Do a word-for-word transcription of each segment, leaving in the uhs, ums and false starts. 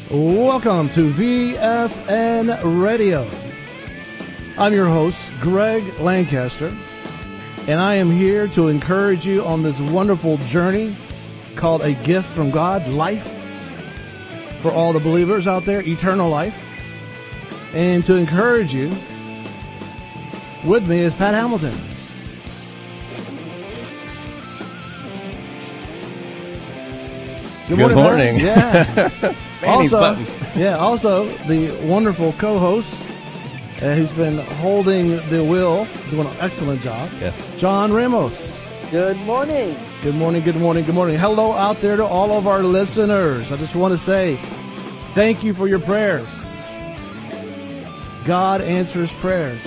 Welcome to V F N Radio. I'm your host, Greg Lancaster, and I am here to encourage you on this wonderful journey called A Gift from God, life for all the believers out there, eternal life. And to encourage you, with me is Pat Hamilton. Good morning. Good morning. Yeah. also, buttons. yeah. Also, the wonderful co-host uh, who's been holding the wheel, doing an excellent job. Yes. John Ramos. Good morning. Good morning. Good morning. Good morning. Hello out there to all of our listeners. I just want to say thank you for your prayers. God answers prayers.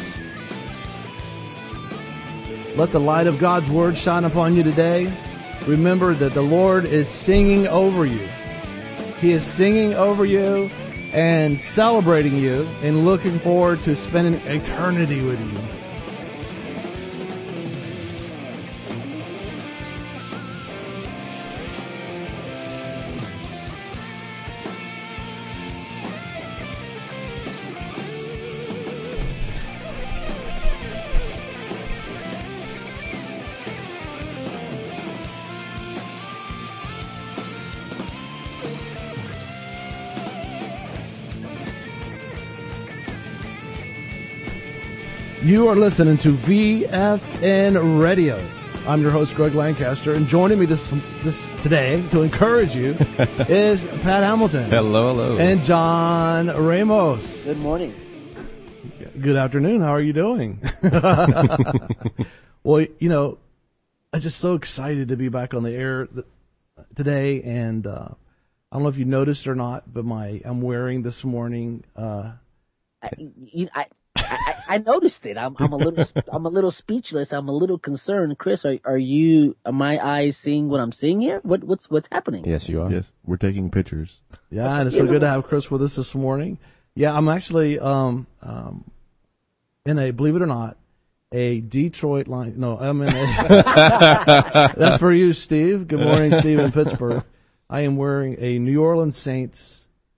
Let the light of God's word shine upon you today. Remember that the Lord is singing over you. He is singing over you and celebrating you and looking forward to spending eternity with you. You are listening to V F N Radio. I'm your host, Greg Lancaster, and joining me this this today to encourage you is Pat Hamilton. Hello, hello. And John Ramos. Good morning. Good afternoon. How are you doing? Well, you know, I'm just so excited to be back on the air th- today, and uh, I don't know if you noticed or not, but my I'm wearing this morning. Uh, I, you, I, I, I noticed it. I'm, I'm a little, I'm a little speechless. I'm a little concerned. Chris, are, are you? Are my eyes seeing what I'm seeing here? What, what's, what's happening? Yes, you are. Yes, we're taking pictures. Yeah, and it's so good to have Chris with us this morning. Yeah, I'm actually um, um, in a, believe it or not, a Detroit line. No, I'm in a. That's for you, Steve. Good morning, Steve in Pittsburgh. I am wearing a New Orleans Saints.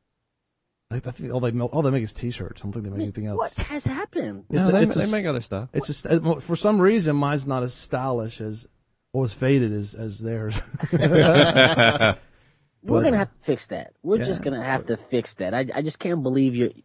I think all they all they make is T-shirts. I don't think they make anything else. What has happened? No, It's a- they, it's a- they make other stuff. It's just for some reason mine's not as stylish as or as faded as as theirs. We're But- gonna have to fix that. We're Yeah. just gonna have to fix that. I, I just can't believe you're.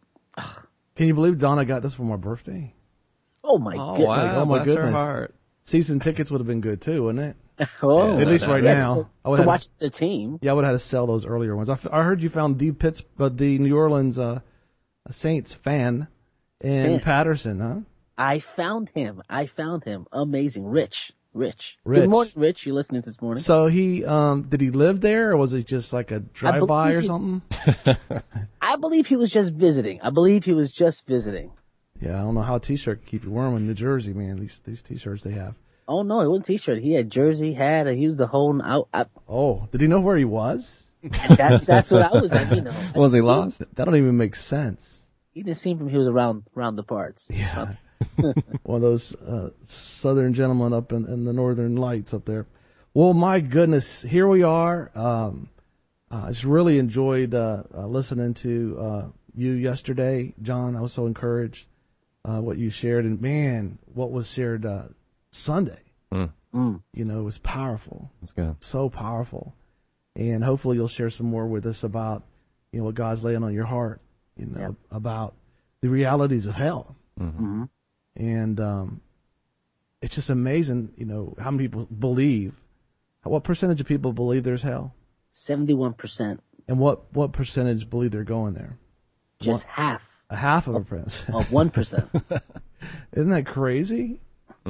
Can you believe Donna got this for my birthday? Oh my Oh, goodness! wow. Oh, my Bless her goodness. heart. Season tickets would have been good too, wouldn't it? Oh, Yeah, At least right yeah, now. to, I would to have- watch the team. Yeah, I would have had to sell those earlier ones. I, f- I heard you found the Pitts, but the New Orleans uh, Saints fan in Fan. Patterson, huh? I found him. I found him. Amazing, Rich. Rich. Rich. Good morning, Rich. You listening this morning? So he um, did he live there, or was it just like a drive-by or believe he- something? I believe he was just visiting. I believe he was just visiting. Yeah, I don't know how a T-shirt can keep you warm in New Jersey, man. These these T-shirts they have. Oh no, it wasn't t-shirt. He had jersey, hat. He was the whole out. I, Oh, did he know where he was? that, that's what I was like. You know, Was he lost? That don't even make sense. he didn't seem from he was around around the parts. Yeah. One of those uh, southern gentlemen up in, in the northern lights up there. Well, my goodness, here we are. Um, I just really enjoyed uh, uh, listening to uh, you yesterday, John. I was so encouraged uh, what you shared, and man, what was shared uh, Sunday. Mm. Mm. You know, it was powerful, That's good. so powerful, and hopefully you'll share some more with us about you know what God's laying on your heart. You know, Yep. about the realities of hell. Mm-hmm. And um, it's just amazing, you know, how many people believe. What percentage of people believe there's hell? Seventy-one percent, And what, what percentage believe they're going there? just half A half of a percent. of one percent. Isn't that crazy?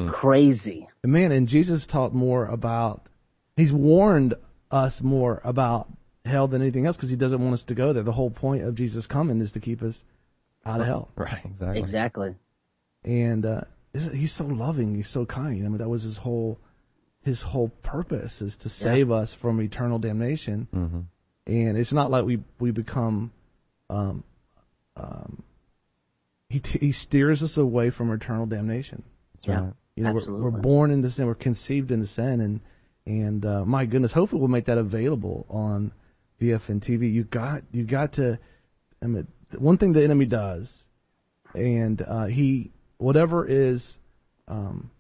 Crazy. And man, and Jesus taught more about, he's warned us more about hell than anything else because he doesn't want us to go there. The whole point of Jesus coming is to keep us out of hell. Right, exactly. Exactly. And uh, isn't- he's so loving. He's so kind. I mean, that was his whole his whole purpose is to save us from eternal damnation. Mm-hmm. And it's not like we we become. Um, um, he he steers us away from eternal damnation. That's Yeah. right. You know, we're, Absolutely. we're born into sin. We're conceived into sin, and and uh, my goodness, hopefully we'll make that available on V F N T V. You got you got to I mean, one thing the enemy does, and uh, he, whatever is um,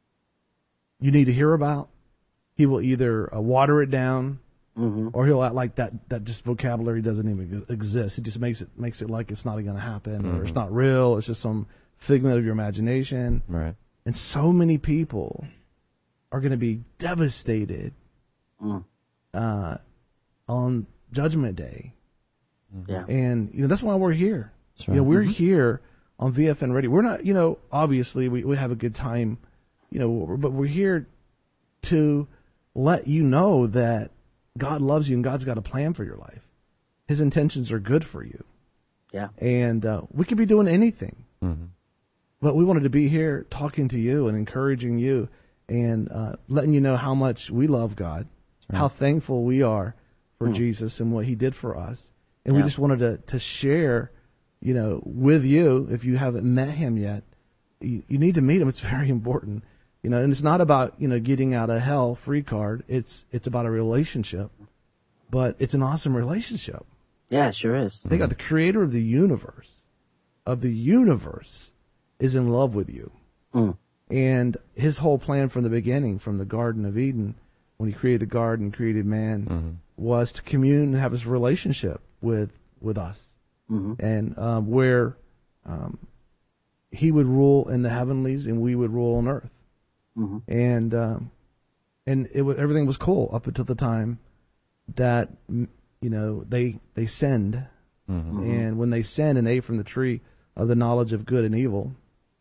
you need to hear about, he will either uh, water it down, mm-hmm. or he'll act like that, that just vocabulary doesn't even exist. He just makes it makes it like it's not going to happen, mm-hmm. or it's not real. It's just some figment of your imagination. Right. And so many people are going to be devastated mm. uh, on Judgment Day. Yeah. And, you know, that's why we're here. Right. You know, we're mm-hmm. here on V F N Radio. We're not, you know, obviously we, we have a good time, you know, but we're here to let you know that God loves you and God's got a plan for your life. His intentions are good for you. Yeah. And uh, we could be doing anything. Mm-hmm. But we wanted to be here talking to you and encouraging you and uh, letting you know how much we love God, right. how thankful we are for mm. Jesus and what he did for us. And yeah. we just wanted to, to share, you know, with you, if you haven't met him yet, you, you need to meet him. It's very important. You know, and it's not about, you know, getting out of hell free card. It's it's about a relationship. But it's an awesome relationship. Yeah, it sure is. They got the creator of the universe, of the universe, is in love with you. Mm. And his whole plan from the beginning, from the Garden of Eden, when he created the garden, created man, mm-hmm. was to commune and have this relationship with with us. Mm-hmm. And um, where um, he would rule in the heavenlies and we would rule on earth. Mm-hmm. And um, and it was, everything was cool up until the time that, you know, they they sinned. Mm-hmm. And when they sinned and ate from the tree of the knowledge of good and evil,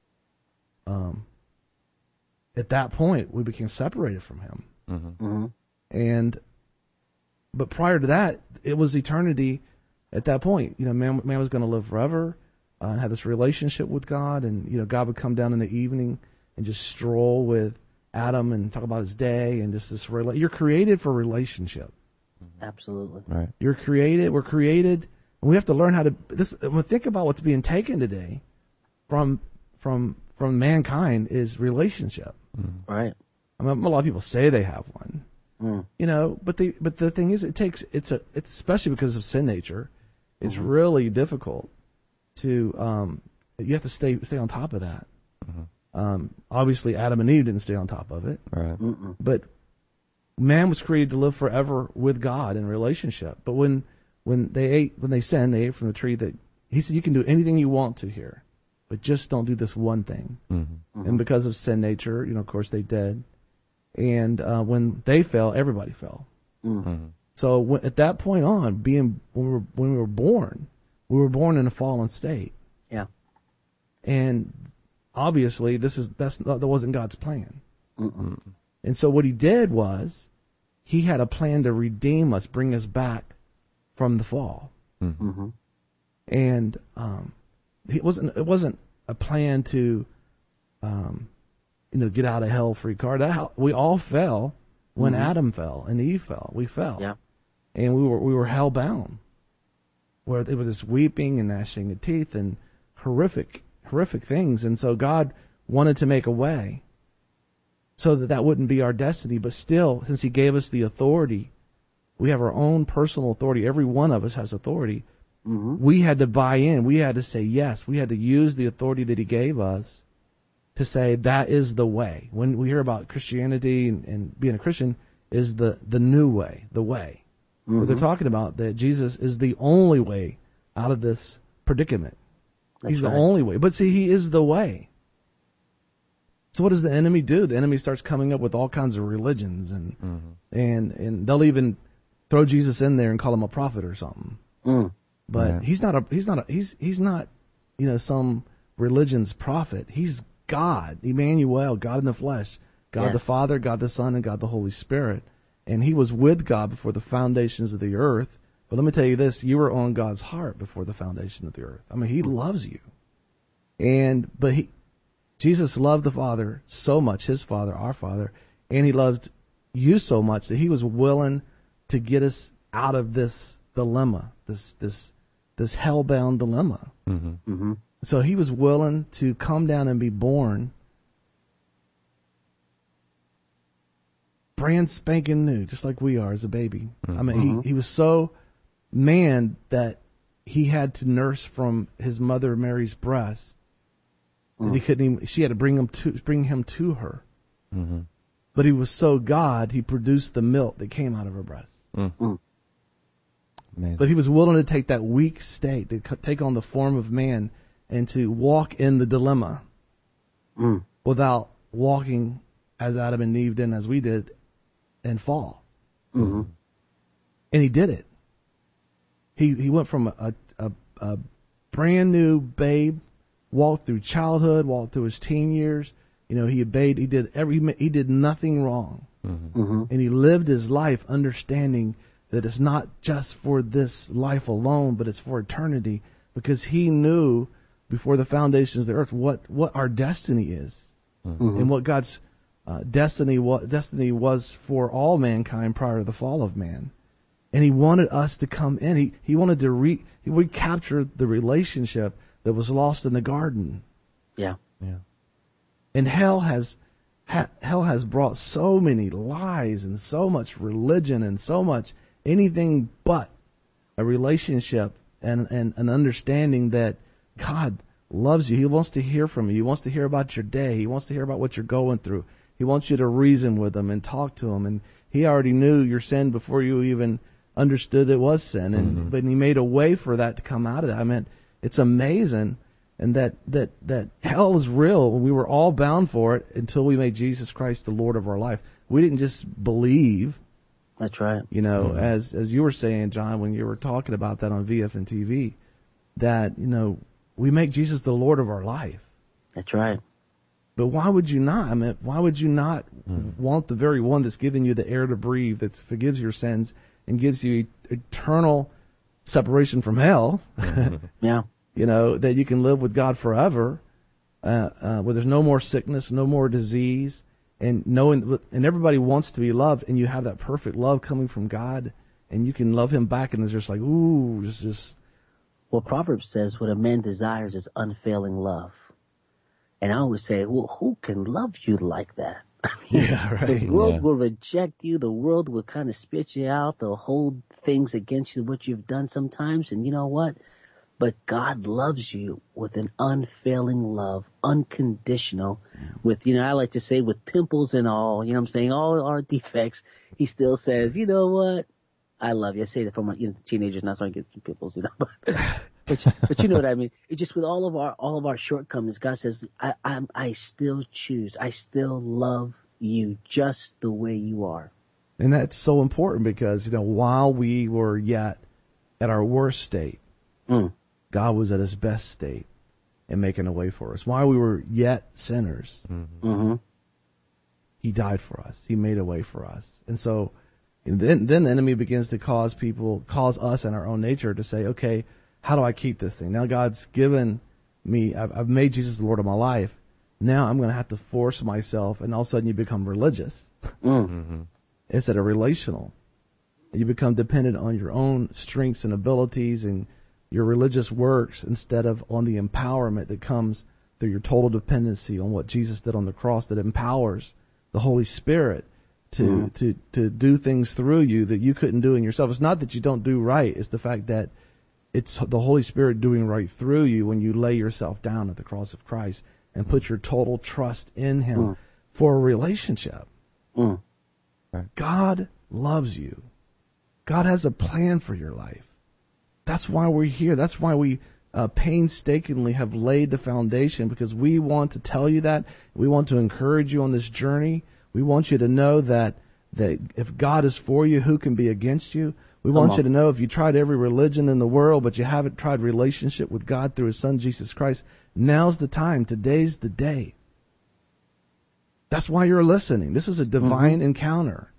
um, at that point we became separated from him. Mm-hmm. Mm-hmm. And but prior to that, it was eternity. At that point, you know, man, man was going to live forever uh, and have this relationship with God, and you know, God would come down in the evening and just stroll with Adam and talk about his day and just this. Rela- You're created for relationship. Absolutely. Right. You're created. We're created, and we have to learn how to. This. When think about what's being taken today from from from mankind is relationship. Mm-hmm. Right. I mean, a lot of people say they have one. Mm. You know, but the but the thing is, it takes it's a it's especially because of sin nature, it's mm-hmm. really difficult to um you have to stay stay on top of that. Mm-hmm. Um, obviously, Adam and Eve didn't stay on top of it, right? Mm-mm. But man was created to live forever with God in relationship. But when when they ate when they sinned, they ate from the tree that he said you can do anything you want to here, but just don't do this one thing. Mm-hmm. Mm-hmm. And because of sin nature, you know, of course they did. And uh, when they fell, everybody fell. Mm-hmm. So when, at that point on, being when we were when we were born, we were born in a fallen state. Yeah. And obviously, this is that's not, that wasn't God's plan. Mm-mm. And so what he did was, he had a plan to redeem us, bring us back from the fall. Mm-hmm. And um, it wasn't it wasn't a plan to. Um, You know, get out of hell free card. That, we all fell when mm-hmm. Adam fell and Eve fell. We fell, yeah, and we were we were hell bound, where it was just weeping and gnashing of teeth and horrific horrific things. And so God wanted to make a way, so that that wouldn't be our destiny. But still, since He gave us the authority, we have our own personal authority. Every one of us has authority. Mm-hmm. We had to buy in. We had to say yes. We had to use the authority that He gave us to say that is the way. When we hear about Christianity and, and being a Christian is the, the new way, the way. Mm-hmm. Where they're talking about that Jesus is the only way out of this predicament. That's He's right. the only way. But see, He is the way. So what does the enemy do? The enemy starts coming up with all kinds of religions, and mm-hmm. and and they'll even throw Jesus in there and call him a prophet or something. Mm. But yeah. he's not a he's not a he's he's not, you know, some religion's prophet. He's God, Emmanuel, God in the flesh, God yes. the Father, God the Son, and God the Holy Spirit. And he was with God before the foundations of the earth. But let me tell you this, you were on God's heart before the foundation of the earth. I mean, He loves you. And, but he, Jesus loved the Father so much, His Father, our Father, and He loved you so much that He was willing to get us out of this dilemma, this, this, this hell-bound dilemma. Mm-hmm. Mm-hmm. So He was willing to come down and be born brand spanking new, just like we are as a baby. Mm-hmm. I mean, he, he was so man that he had to nurse from his mother Mary's breast. Mm. And he couldn't even, she had to bring him to, bring him to her. Mm-hmm. But he was so God, he produced the milk that came out of her breast. Mm. Mm. But he was willing to take that weak state, to take on the form of man, and to walk in the dilemma mm. without walking as Adam and Eve did, as we did, and fall. Mm-hmm. And he did it. He he went from a, a, a brand new babe, walked through childhood, walked through his teen years. You know, he obeyed. He did every. He did nothing wrong, mm-hmm. Mm-hmm. and he lived his life understanding that it's not just for this life alone, but it's for eternity, because he knew before the foundations of the earth what, what our destiny is, mm-hmm. and what God's uh, destiny what destiny was for all mankind prior to the fall of man. And he wanted us to come in. He he wanted to re he recapture the relationship that was lost in the garden. Yeah, yeah. And hell has ha, hell has brought so many lies and so much religion and so much anything but a relationship and, and an understanding that God loves you. He wants to hear from you. He wants to hear about your day. He wants to hear about what you're going through. He wants you to reason with him and talk to him. And he already knew your sin before you even understood it was sin. And mm-hmm. but he made a way for that to come out of that. I mean, it's amazing. And that, that, that hell is real. We were all bound for it until we made Jesus Christ the Lord of our life. We didn't just believe. That's right. You know, mm-hmm. as as you were saying, John, when you were talking about that on V F N T V, that, you know, we make Jesus the Lord of our life. That's right. But why would you not? I mean, why would you not mm-hmm. want the very one that's given you the air to breathe, that forgives your sins and gives you eternal separation from hell? Yeah. You know, that you can live with God forever, uh, uh, where there's no more sickness, no more disease. And knowing, and everybody wants to be loved, and you have that perfect love coming from God, and you can love him back, and it's just like, ooh, just, just. Well, Proverbs says, what a man desires is unfailing love. And I always say, well, who can love you like that? I mean, yeah, right. The world yeah. will reject you. The world will kind of spit you out. They'll hold things against you, what you've done sometimes. And you know what? But God loves you with an unfailing love, unconditional, with, you know, I like to say with pimples and all, you know what I'm saying, all our defects. He still says, you know what? I love you. I say that for my, you know, teenagers, not so I get some pimples, you know, but, but, but you know what I mean? It just with all of our, all of our shortcomings, God says, I, I'm, I still choose. I still love you just the way you are. And that's so important because, you know, while we were yet at our worst state, mm. God was at his best state and making a way for us. While we were yet sinners, mm-hmm. Mm-hmm. he died for us. He made a way for us. And so and then, then the enemy begins to cause people, cause us in our own nature to say, okay, how do I keep this thing? Now God's given me, I've, I've made Jesus the Lord of my life. Now I'm going to have to force myself, and all of a sudden you become religious mm-hmm. instead of relational. You become dependent on your own strengths and abilities and your religious works instead of on the empowerment that comes through your total dependency on what Jesus did on the cross, that empowers the Holy Spirit to, mm-hmm. to, to do things through you that you couldn't do in yourself. It's not that you don't do right. It's the fact that it's the Holy Spirit doing right through you when you lay yourself down at the cross of Christ and put your total trust in him mm. for a relationship. Mm. God loves you. God has a plan for your life. That's why we're here. That's why we uh, painstakingly have laid the foundation, because we want to tell you that. We want to encourage you on this journey. We want you to know that, that if God is for you, who can be against you? We want you to know if you tried every religion in the world, but you haven't tried relationship with God through his son, Jesus Christ, now's the time. Today's the day. That's why you're listening. This is a divine mm-hmm. encounter.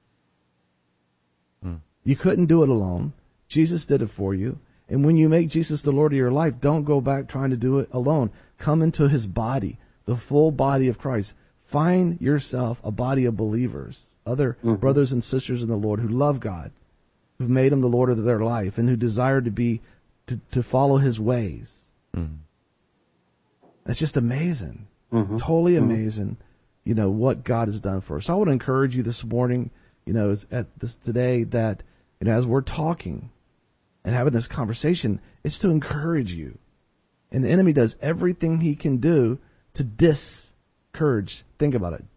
Mm. You couldn't do it alone. Jesus did it for you. And when you make Jesus the Lord of your life, don't go back trying to do it alone. Come into his body, the full body of Christ. Find yourself a body of believers, other mm-hmm. brothers and sisters in the Lord who love God, who've made him the Lord of their life, and who desire to be, to, to follow his ways. Mm-hmm. That's just amazing. Mm-hmm. Totally mm-hmm. amazing, you know, what God has done for us. So I would encourage you this morning, you know, at this today that, you know, as we're talking, and having this conversation, it's to encourage you. And the enemy does everything he can do to discourage. Think about it.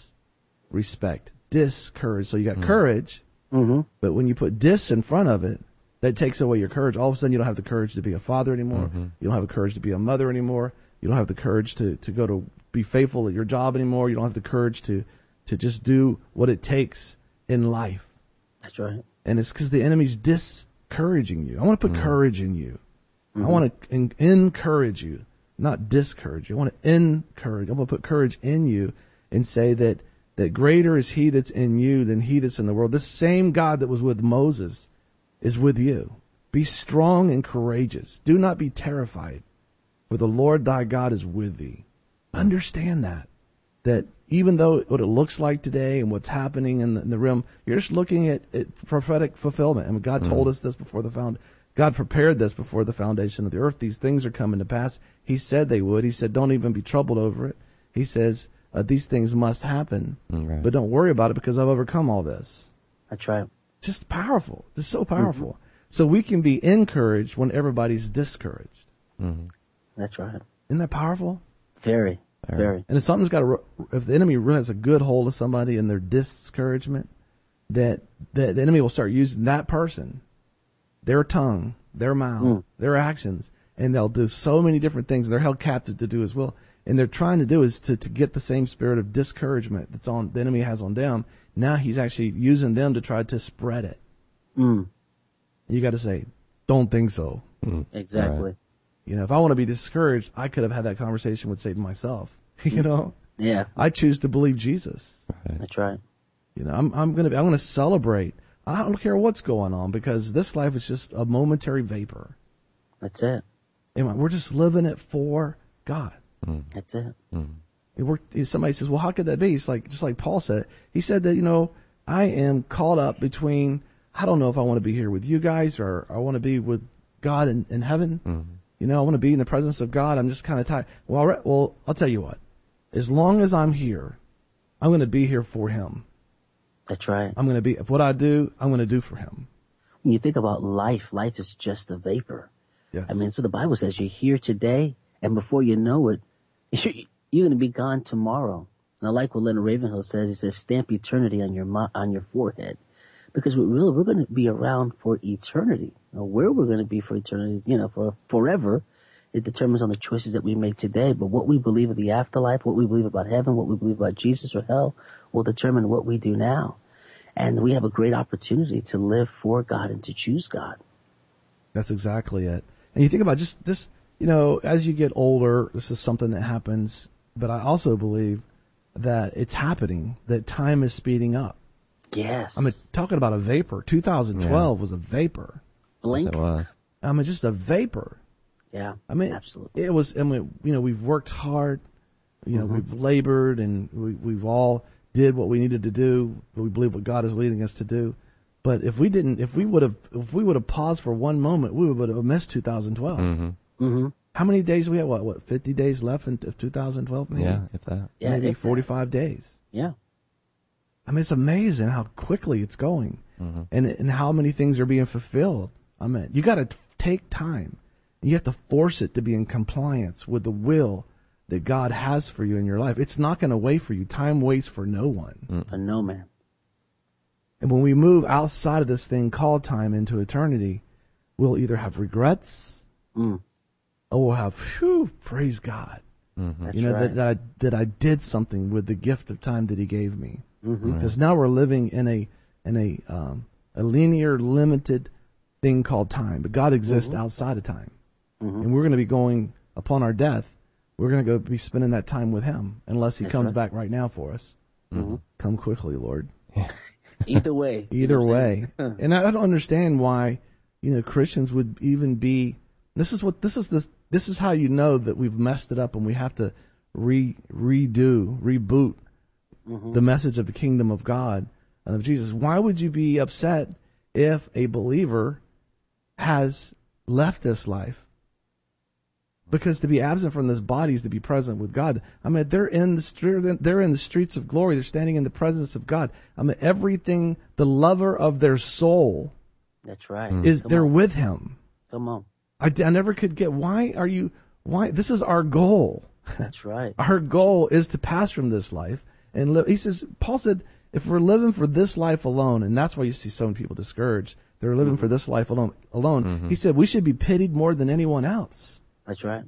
Disrespect. Discourage. So you got mm-hmm. courage, mm-hmm. but when you put dis in front of it, that takes away your courage. All of a sudden, you don't have the courage to be a father anymore. Mm-hmm. You don't have the courage to be a mother anymore. You don't have the courage to, to go to be faithful at your job anymore. You don't have the courage to, to just do what it takes in life. That's right. And it's because the enemy's discouraging you. I want to put mm-hmm. courage in you. Mm-hmm. I want to en- encourage you, not discourage you. I want to encourage. I want to put courage in you and say that, that greater is he that's in you than he that's in the world. This same God that was with Moses is with you. Be strong and courageous. Do not be terrified, for the Lord thy God is with thee. Understand that. That even though what it looks like today and what's happening in the, in the realm, you're just looking at, at prophetic fulfillment. And God mm-hmm. told us this before the found. God prepared this before the foundation of the earth. These things are coming to pass. He said they would. He said, don't even be troubled over it. He says, uh, these things must happen, right. but don't worry about it because I've overcome all this. That's right. Just powerful. It's so powerful. Mm-hmm. So we can be encouraged when everybody's discouraged. Mm-hmm. That's right. Isn't that powerful? Very, very. very. And if something's got a, if the enemy really has a good hold of somebody in their discouragement, that, that the enemy will start using that person, their tongue, their mouth, mm. their actions, and they'll do so many different things. They're held captive to do as well. And they're trying to do is to, to get the same spirit of discouragement that's on the enemy has on them. Now he's actually using them to try to spread it. Mm. You got to say, don't think so. Mm. Exactly. Right. You know, if I want to be discouraged, I could have had that conversation with Satan myself. You know? Yeah. I choose to believe Jesus. Right. That's right. You know, I'm I'm gonna I'm gonna celebrate. I don't care what's going on because this life is just a momentary vapor. That's it. And we're just living it for God. Mm. That's it. Mm. We're, somebody says, well, how could that be? It's like, just like Paul said. He said that, you know, I am caught up between, I don't know if I want to be here with you guys or I want to be with God in, in heaven. Mm-hmm. You know, I want to be in the presence of God. I'm just kind of tired. Well, right, well, I'll tell you what. As long as I'm here, I'm going to be here for him. That's right. I'm going to be, what I do, I'm going to do for him. When you think about life, life is just a vapor. Yes. I mean, it's what the Bible says. You're here today, and before you know it, you're, you're going to be gone tomorrow. And I like what Leonard Ravenhill says. He says, stamp eternity on your on your forehead. Because we're really, we're going to be around for eternity. Now, where we're going to be for eternity, you know, for forever, it determines on the choices that we make today. But what we believe of the afterlife, what we believe about heaven, what we believe about Jesus or hell, will determine what we do now. And we have a great opportunity to live for God and to choose God. That's exactly it. And you think about just this, you know, as you get older, this is something that happens. But I also believe that it's happening, that time is speeding up. Yes. I mean, talking about a vapor. two thousand twelve yeah. was a vapor. Blink. Yes, it was. I mean, just a vapor. Yeah. I mean, absolutely. It was. I mean, you know, we've worked hard. You know, mm-hmm. we've labored, and we, we've all did what we needed to do. We believe what God is leading us to do. But if we didn't, if we would have, if we would have paused for one moment, we would have missed two thousand twelve. Mm-hmm. Mm-hmm. How many days we have? What? What? Fifty days left in two thousand twelve? Maybe. Yeah, if that. Yeah, maybe if forty-five that. days. Yeah. I mean, it's amazing how quickly it's going, mm-hmm. and and how many things are being fulfilled. I mean, you got to take time. You have to force it to be in compliance with the will that God has for you in your life. It's not going to wait for you. Time waits for no one. Mm. For no man. And when we move outside of this thing called time into eternity, we'll either have regrets, mm. or we'll have, whew, praise God. Mm-hmm. You know, right. that, that, I, that I did something with the gift of time that he gave me. Mm-hmm. Because now we're living in a in a um, a linear, limited thing called time. But God exists mm-hmm. outside of time. Mm-hmm. And we're going to be going, upon our death, we're going to go be spending that time with him, unless he That's comes right. back right now for us. Mm-hmm. Come quickly, Lord. Either way. Either you know way. And I don't understand why, you know, Christians would even be, this is what, this is this, this is how you know that we've messed it up and we have to re, redo, reboot mm-hmm. the message of the kingdom of God and of Jesus. Why would you be upset if a believer has left this life? Because to be absent from this body is to be present with God. I mean, they're in the street, they're in the streets of glory. They're standing in the presence of God. I mean, everything, the lover of their soul That's right. is Come they're on. with him. Come on. I, I never could get, why are you, why, this is our goal. That's right. Our goal is to pass from this life and live. He says, Paul said, if we're living for this life alone, and that's why you see so many people discouraged, they're living mm-hmm. for this life alone. Alone. Mm-hmm. He said, we should be pitied more than anyone else. That's right.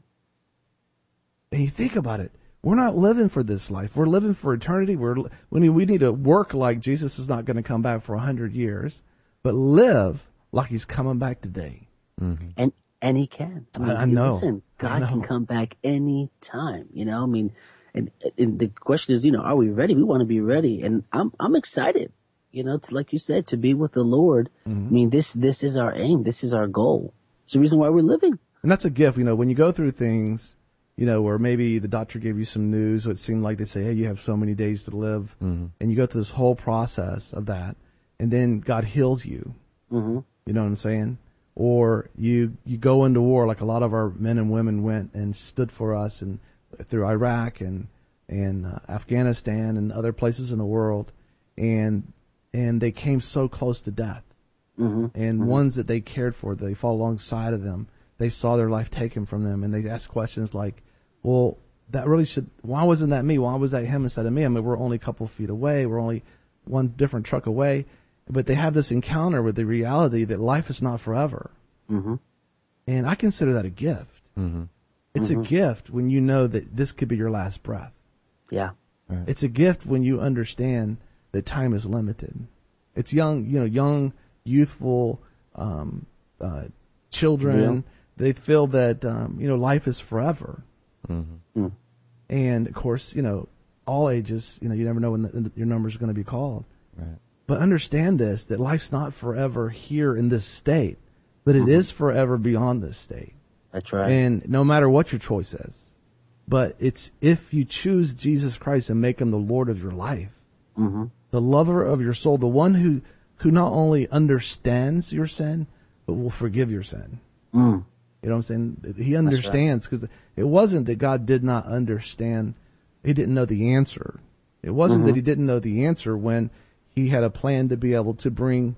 And you think about it. We're not living for this life. We're living for eternity. We're, we we need to work like Jesus is not going to come back for a hundred years, but live like he's coming back today. Mm-hmm. And and he can. I, mean, I, I know. Listen, God I know. can come back any time. You know, I mean, and, and the question is, you know, are we ready? We want to be ready, and I'm I'm excited. You know, to, like you said, to be with the Lord. Mm-hmm. I mean, this this is our aim. This is our goal. It's the reason why we're living. And that's a gift. You know, when you go through things, you know, where maybe the doctor gave you some news, or it seemed like they say, hey, you have so many days to live, mm-hmm. and you go through this whole process of that, and then God heals you. Mm-hmm. You know what I'm saying? Or you you go into war like a lot of our men and women went and stood for us, and through Iraq and and uh, Afghanistan and other places in the world, and and they came so close to death, mm-hmm. and mm-hmm. ones that they cared for, they fought alongside of them. They saw their life taken from them, and they asked questions like, well, that really should, why wasn't that me? Why was that him instead of me? I mean, we're only a couple feet away. We're only one different truck away. But they have this encounter with the reality that life is not forever. Mm-hmm. And I consider that a gift. Mm-hmm. It's mm-hmm. a gift when you know that this could be your last breath. Yeah. Right. It's a gift when you understand that time is limited. It's young, you know, young, youthful um, uh, children. Yeah. They feel that, um, you know, life is forever. Mm-hmm. Mm. And, of course, you know, all ages, you know, you never know when the, your number is going to be called. Right. But understand this, that life's not forever here in this state, but it mm-hmm. is forever beyond this state. That's right. And no matter what your choice is, but it's if you choose Jesus Christ and make him the Lord of your life, mm-hmm. the lover of your soul, the one who, who not only understands your sin, but will forgive your sin. Mm. You know what I'm saying? He understands, because right. it wasn't that God did not understand. He didn't know the answer. It wasn't mm-hmm. that he didn't know the answer when he had a plan to be able to bring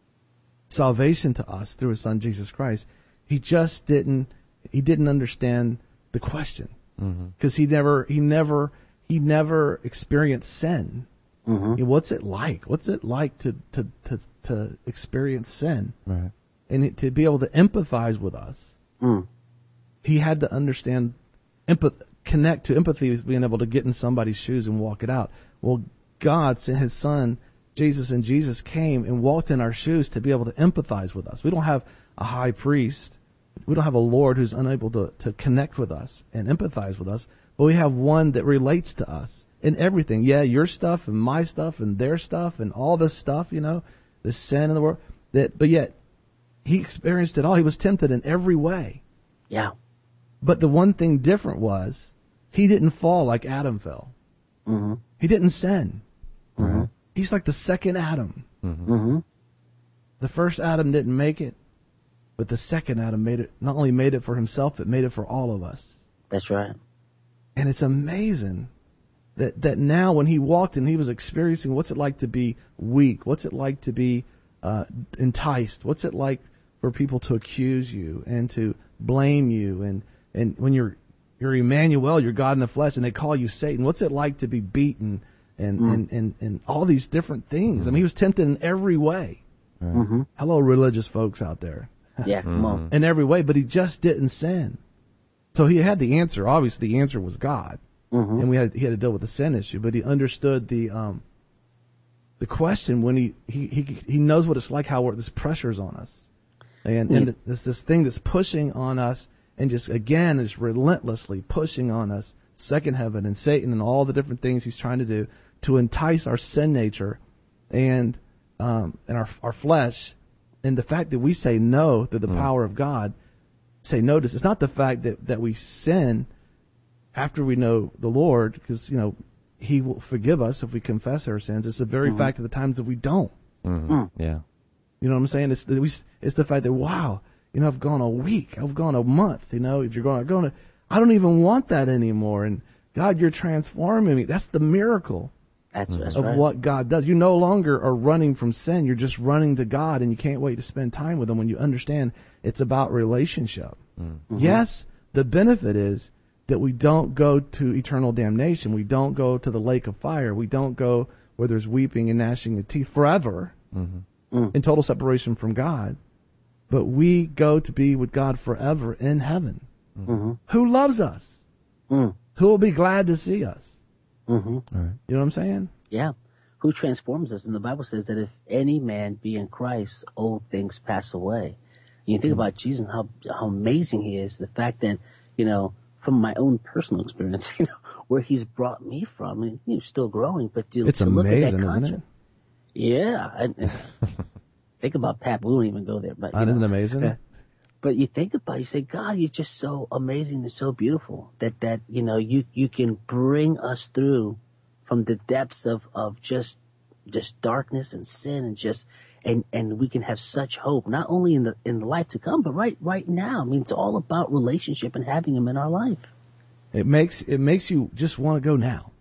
salvation to us through his son, Jesus Christ. He just didn't, he didn't understand the question. Because mm-hmm. he never, he never, he never experienced sin. Mm-hmm. You know, what's it like? What's it like to, to, to, to experience sin? Right. And it, to be able to empathize with us. Mm. He had to understand, empath- connect to empathy is being able to get in somebody's shoes and walk it out. Well, God sent his son, Jesus, and Jesus came and walked in our shoes to be able to empathize with us. We don't have a high priest. We don't have a Lord who's unable to, to connect with us and empathize with us, but we have one that relates to us in everything. Yeah, your stuff and my stuff and their stuff and all this stuff, you know, the sin in the world. That, but yet, he experienced it all. He was tempted in every way. Yeah. But the one thing different was, he didn't fall like Adam fell. Mm-hmm. He didn't sin. Mm-hmm. He's like the second Adam. Mm-hmm. Mm-hmm. The first Adam didn't make it, but the second Adam made it, not only made it for himself, but made it for all of us. That's right. And it's amazing that, that now when he walked and he was experiencing what's it like to be weak, what's it like to be uh, enticed, what's it like for people to accuse you and to blame you, and, and when you're you're Emmanuel, you're God in the flesh, and they call you Satan, what's it like to be beaten and, mm. and, and, and all these different things? Mm. I mean, he was tempted in every way. Mm-hmm. Hello, religious folks out there. Yeah, come on. In every way, but he just didn't sin. So he had the answer. Obviously, the answer was God, mm-hmm. and we had he had to deal with the sin issue. But he understood the um, the question when he, he, he, he knows what it's like, how this pressure's on us, and yeah. and this this thing that's pushing on us, and just again is relentlessly pushing on us, second heaven and Satan and all the different things he's trying to do to entice our sin nature, and um, and our our flesh. And the fact that we say no to the mm. power of God, say no to this. It's not the fact that, that we sin after we know the Lord, because, you know, he will forgive us if we confess our sins. It's the very mm-hmm. fact of the times that we don't. Mm-hmm. Mm. Yeah. You know what I'm saying? It's the, we, it's the fact that, wow, you know, I've gone a week, I've gone a month, you know, if you're going, I'm going to, I don't even want that anymore. And God, you're transforming me. That's the miracle. That's, that's of right. what God does. You no longer are running from sin. You're just running to God, and you can't wait to spend time with him when you understand it's about relationship. Mm-hmm. Yes, the benefit is that we don't go to eternal damnation. We don't go to the lake of fire. We don't go where there's weeping and gnashing of teeth forever mm-hmm. mm. in total separation from God. But we go to be with God forever in heaven. Mm-hmm. Who loves us? Mm. Who will be glad to see us? Mm-hmm. All right. You know what I'm saying? Yeah. Who transforms us? And the Bible says that if any man be in Christ, old things pass away. And you think mm-hmm. about Jesus and how, how amazing he is. The fact that, you know, from my own personal experience, you know, where he's brought me from, and he's still growing, but to, it's to amazing, look at that isn't contrast, it? Yeah. And, and think about Pat. We won't even go there. But that isn't amazing. Uh, But you think about it, you say, God, you're just so amazing and so beautiful that, that you know, you, you can bring us through from the depths of, of just just darkness and sin and just and, and we can have such hope, not only in the in the life to come, but right right now. I mean, it's all about relationship and having him in our life. It makes it makes you just want to go now.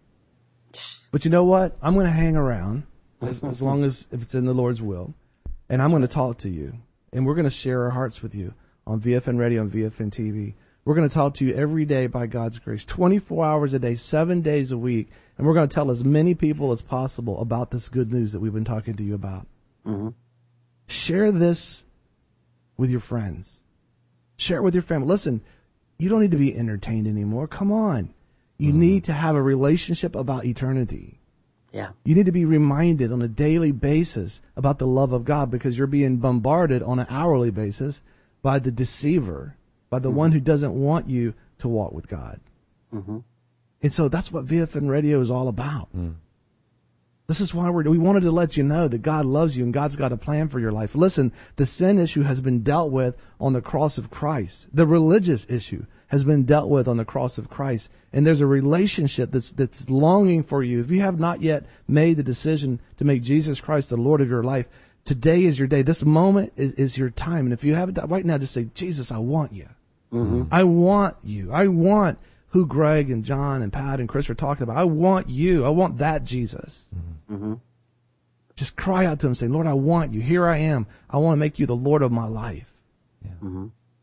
But you know what? I'm going to hang around as, as long as if it's in the Lord's will, and I'm going to talk to you, and we're going to share our hearts with you on V F N Radio and V F N T V. We're going to talk to you every day by God's grace, twenty-four hours a day, seven days a week, and we're going to tell as many people as possible about this good news that we've been talking to you about. Mm-hmm. Share this with your friends. Share it with your family. Listen, you don't need to be entertained anymore. Come on. You mm-hmm. need to have a relationship about eternity. Yeah. You need to be reminded on a daily basis about the love of God because you're being bombarded on an hourly basis by the deceiver, by the mm-hmm. one who doesn't want you to walk with God. Mm-hmm. And so that's what V F N Radio is all about. Mm. This is why we're, we wanted to let you know that God loves you and God's got a plan for your life. Listen, the sin issue has been dealt with on the cross of Christ. The religious issue has been dealt with on the cross of Christ. And there's a relationship that's, that's longing for you. If you have not yet made the decision to make Jesus Christ the Lord of your life, today is your day. This moment is, is your time. And if you haven't, right now, just say, Jesus, I want you. Mm-hmm. I want you. I want who Greg and John and Pat and Chris are talking about. I want you. I want that Jesus. Mm-hmm. Just cry out to him, say, Lord, I want you. Here I am. I want to make you the Lord of my life. Yeah. Mm-hmm.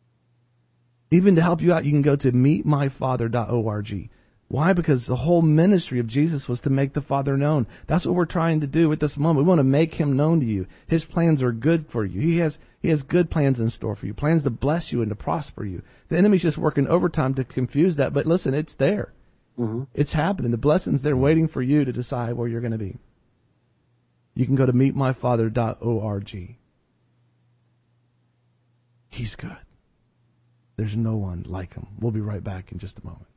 Even to help you out, you can go to meet my father dot org. Why? Because the whole ministry of Jesus was to make the Father known. That's what we're trying to do at this moment. We want to make him known to you. His plans are good for you. He has he has good plans in store for you, plans to bless you and to prosper you. The enemy's just working overtime to confuse that. But listen, it's there. Mm-hmm. It's happening. The blessing's there waiting for you to decide where you're going to be. You can go to meet my father dot org. He's good. There's no one like him. We'll be right back in just a moment.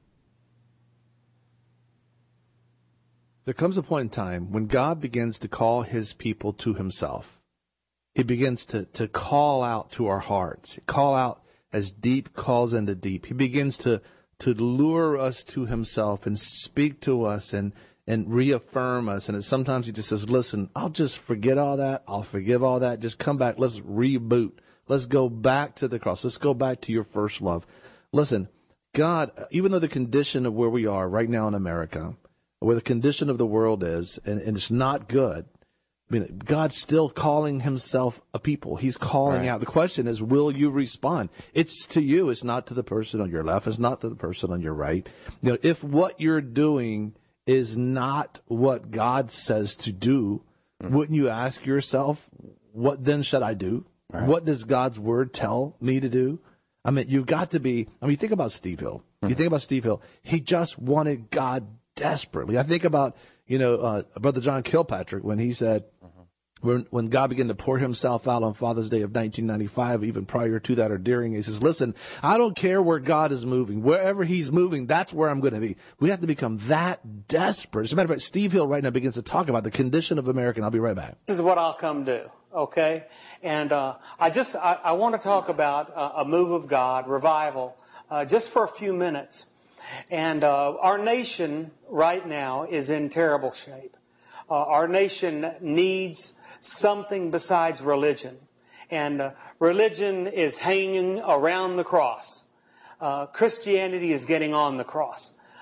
There comes a point in time when God begins to call his people to himself. He begins to, to call out to our hearts, call out as deep calls into deep. He begins to, to lure us to himself and speak to us and, and reaffirm us. And sometimes he just says, listen, I'll just forget all that. I'll forgive all that. Just come back. Let's reboot. Let's go back to the cross. Let's go back to your first love. Listen, God, even though the condition of where we are right now in America, where the condition of the world is, and, and it's not good, I mean, God's still calling himself a people. He's calling right out. The question is, will you respond? It's to you. It's not to the person on your left. It's not to the person on your right. You know, if what you're doing is not what God says to do, mm-hmm. wouldn't you ask yourself, what then should I do? Right. What does God's word tell me to do? I mean, you've got to be, I mean, you think about Steve Hill. Mm-hmm. You think about Steve Hill. He just wanted God desperately. I think about, you know, uh, Brother John Kilpatrick when he said, mm-hmm. when, when God began to pour himself out on Father's Day of nineteen ninety-five, even prior to that or during, he says, listen, I don't care where God is moving. Wherever he's moving, that's where I'm going to be. We have to become that desperate. As a matter of fact, Steve Hill right now begins to talk about the condition of America, and I'll be right back. This is what I'll come do, okay? And uh, I just, I, I want to talk about uh, a move of God, revival, uh, just for a few minutes. And uh, our nation right now is in terrible shape. Uh, our nation needs something besides religion. And uh, religion is hanging around the cross. Uh, Christianity is getting on the cross.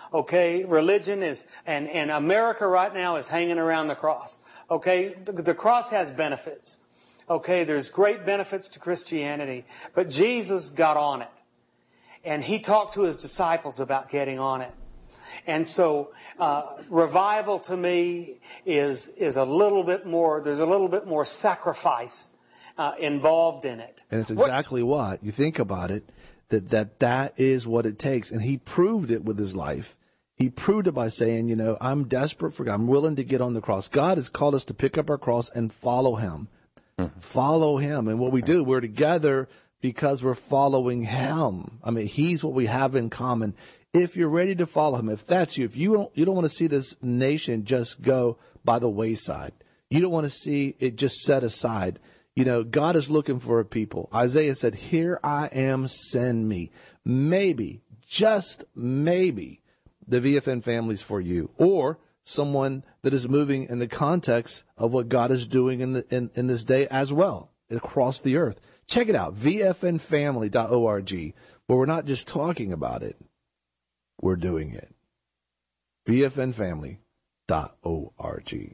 Okay, religion is, and, and America right now is hanging around the cross. Okay, the, the cross has benefits. Okay, there's great benefits to Christianity, but Jesus got on it. And He talked to His disciples about getting on it. And so, uh, revival to me is, is a little bit more, there's a little bit more sacrifice, uh, involved in it. And it's exactly what, what you think about it, that, that that is what it takes. And He proved it with His life. He proved it by saying, you know, I'm desperate for God. I'm willing to get on the cross. God has called us to pick up our cross and follow Him. Mm-hmm. Follow Him. And what we do, we're together because we're following Him. I mean, He's what we have in common. If you're ready to follow Him, if that's you, if you don't, you don't want to see this nation just go by the wayside. You don't want to see it just set aside. You know, God is looking for a people. Isaiah said, here I am, send me. Maybe, just maybe, the V F N family's for you, or someone that is moving in the context of what God is doing in the in, in this day as well, across the earth. Check it out, V F N family dot org, where we're not just talking about it, we're doing it. V F N family dot org.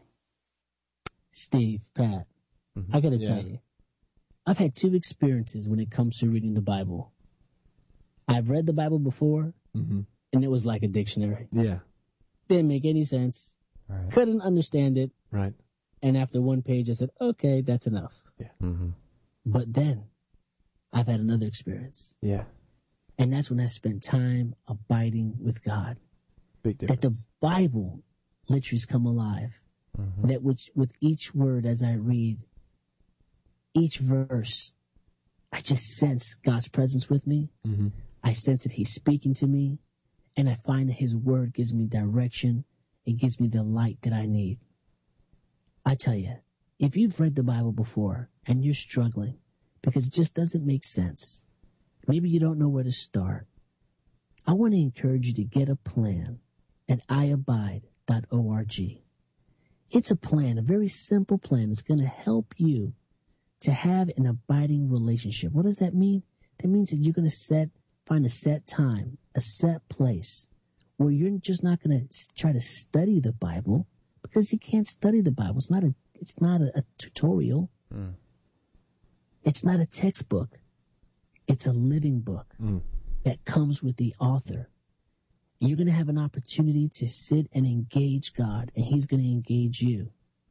Steve, Pat, mm-hmm. I got to yeah. tell you, I've had two experiences when it comes to reading the Bible. I've read the Bible before, mm-hmm. and it was like a dictionary. Yeah. Didn't make any sense. Right. Couldn't understand it. Right. And after one page, I said, okay, that's enough. Yeah. Mm-hmm. But then I've had another experience. Yeah. And that's when I spent time abiding with God. Big difference. That the Bible literally has come alive. Mm-hmm. That which, with each word as I read, each verse, I just sense God's presence with me. Mm-hmm. I sense that He's speaking to me. And I find that His word gives me direction. It gives me the light that I need. I tell you, if you've read the Bible before and you're struggling because it just doesn't make sense, maybe you don't know where to start, I want to encourage you to get a plan at i abide dot org. It's a plan, a very simple plan that's going to help you to have an abiding relationship. What does that mean? That means that you're going to set, find a set time, a set place where you're just not going to try to study the Bible, because you can't study the Bible. It's not a, it's not a, a tutorial. Mm. It's not a textbook. It's a living book mm. that comes with the author. You're going to have an opportunity to sit and engage God, and He's going to engage you.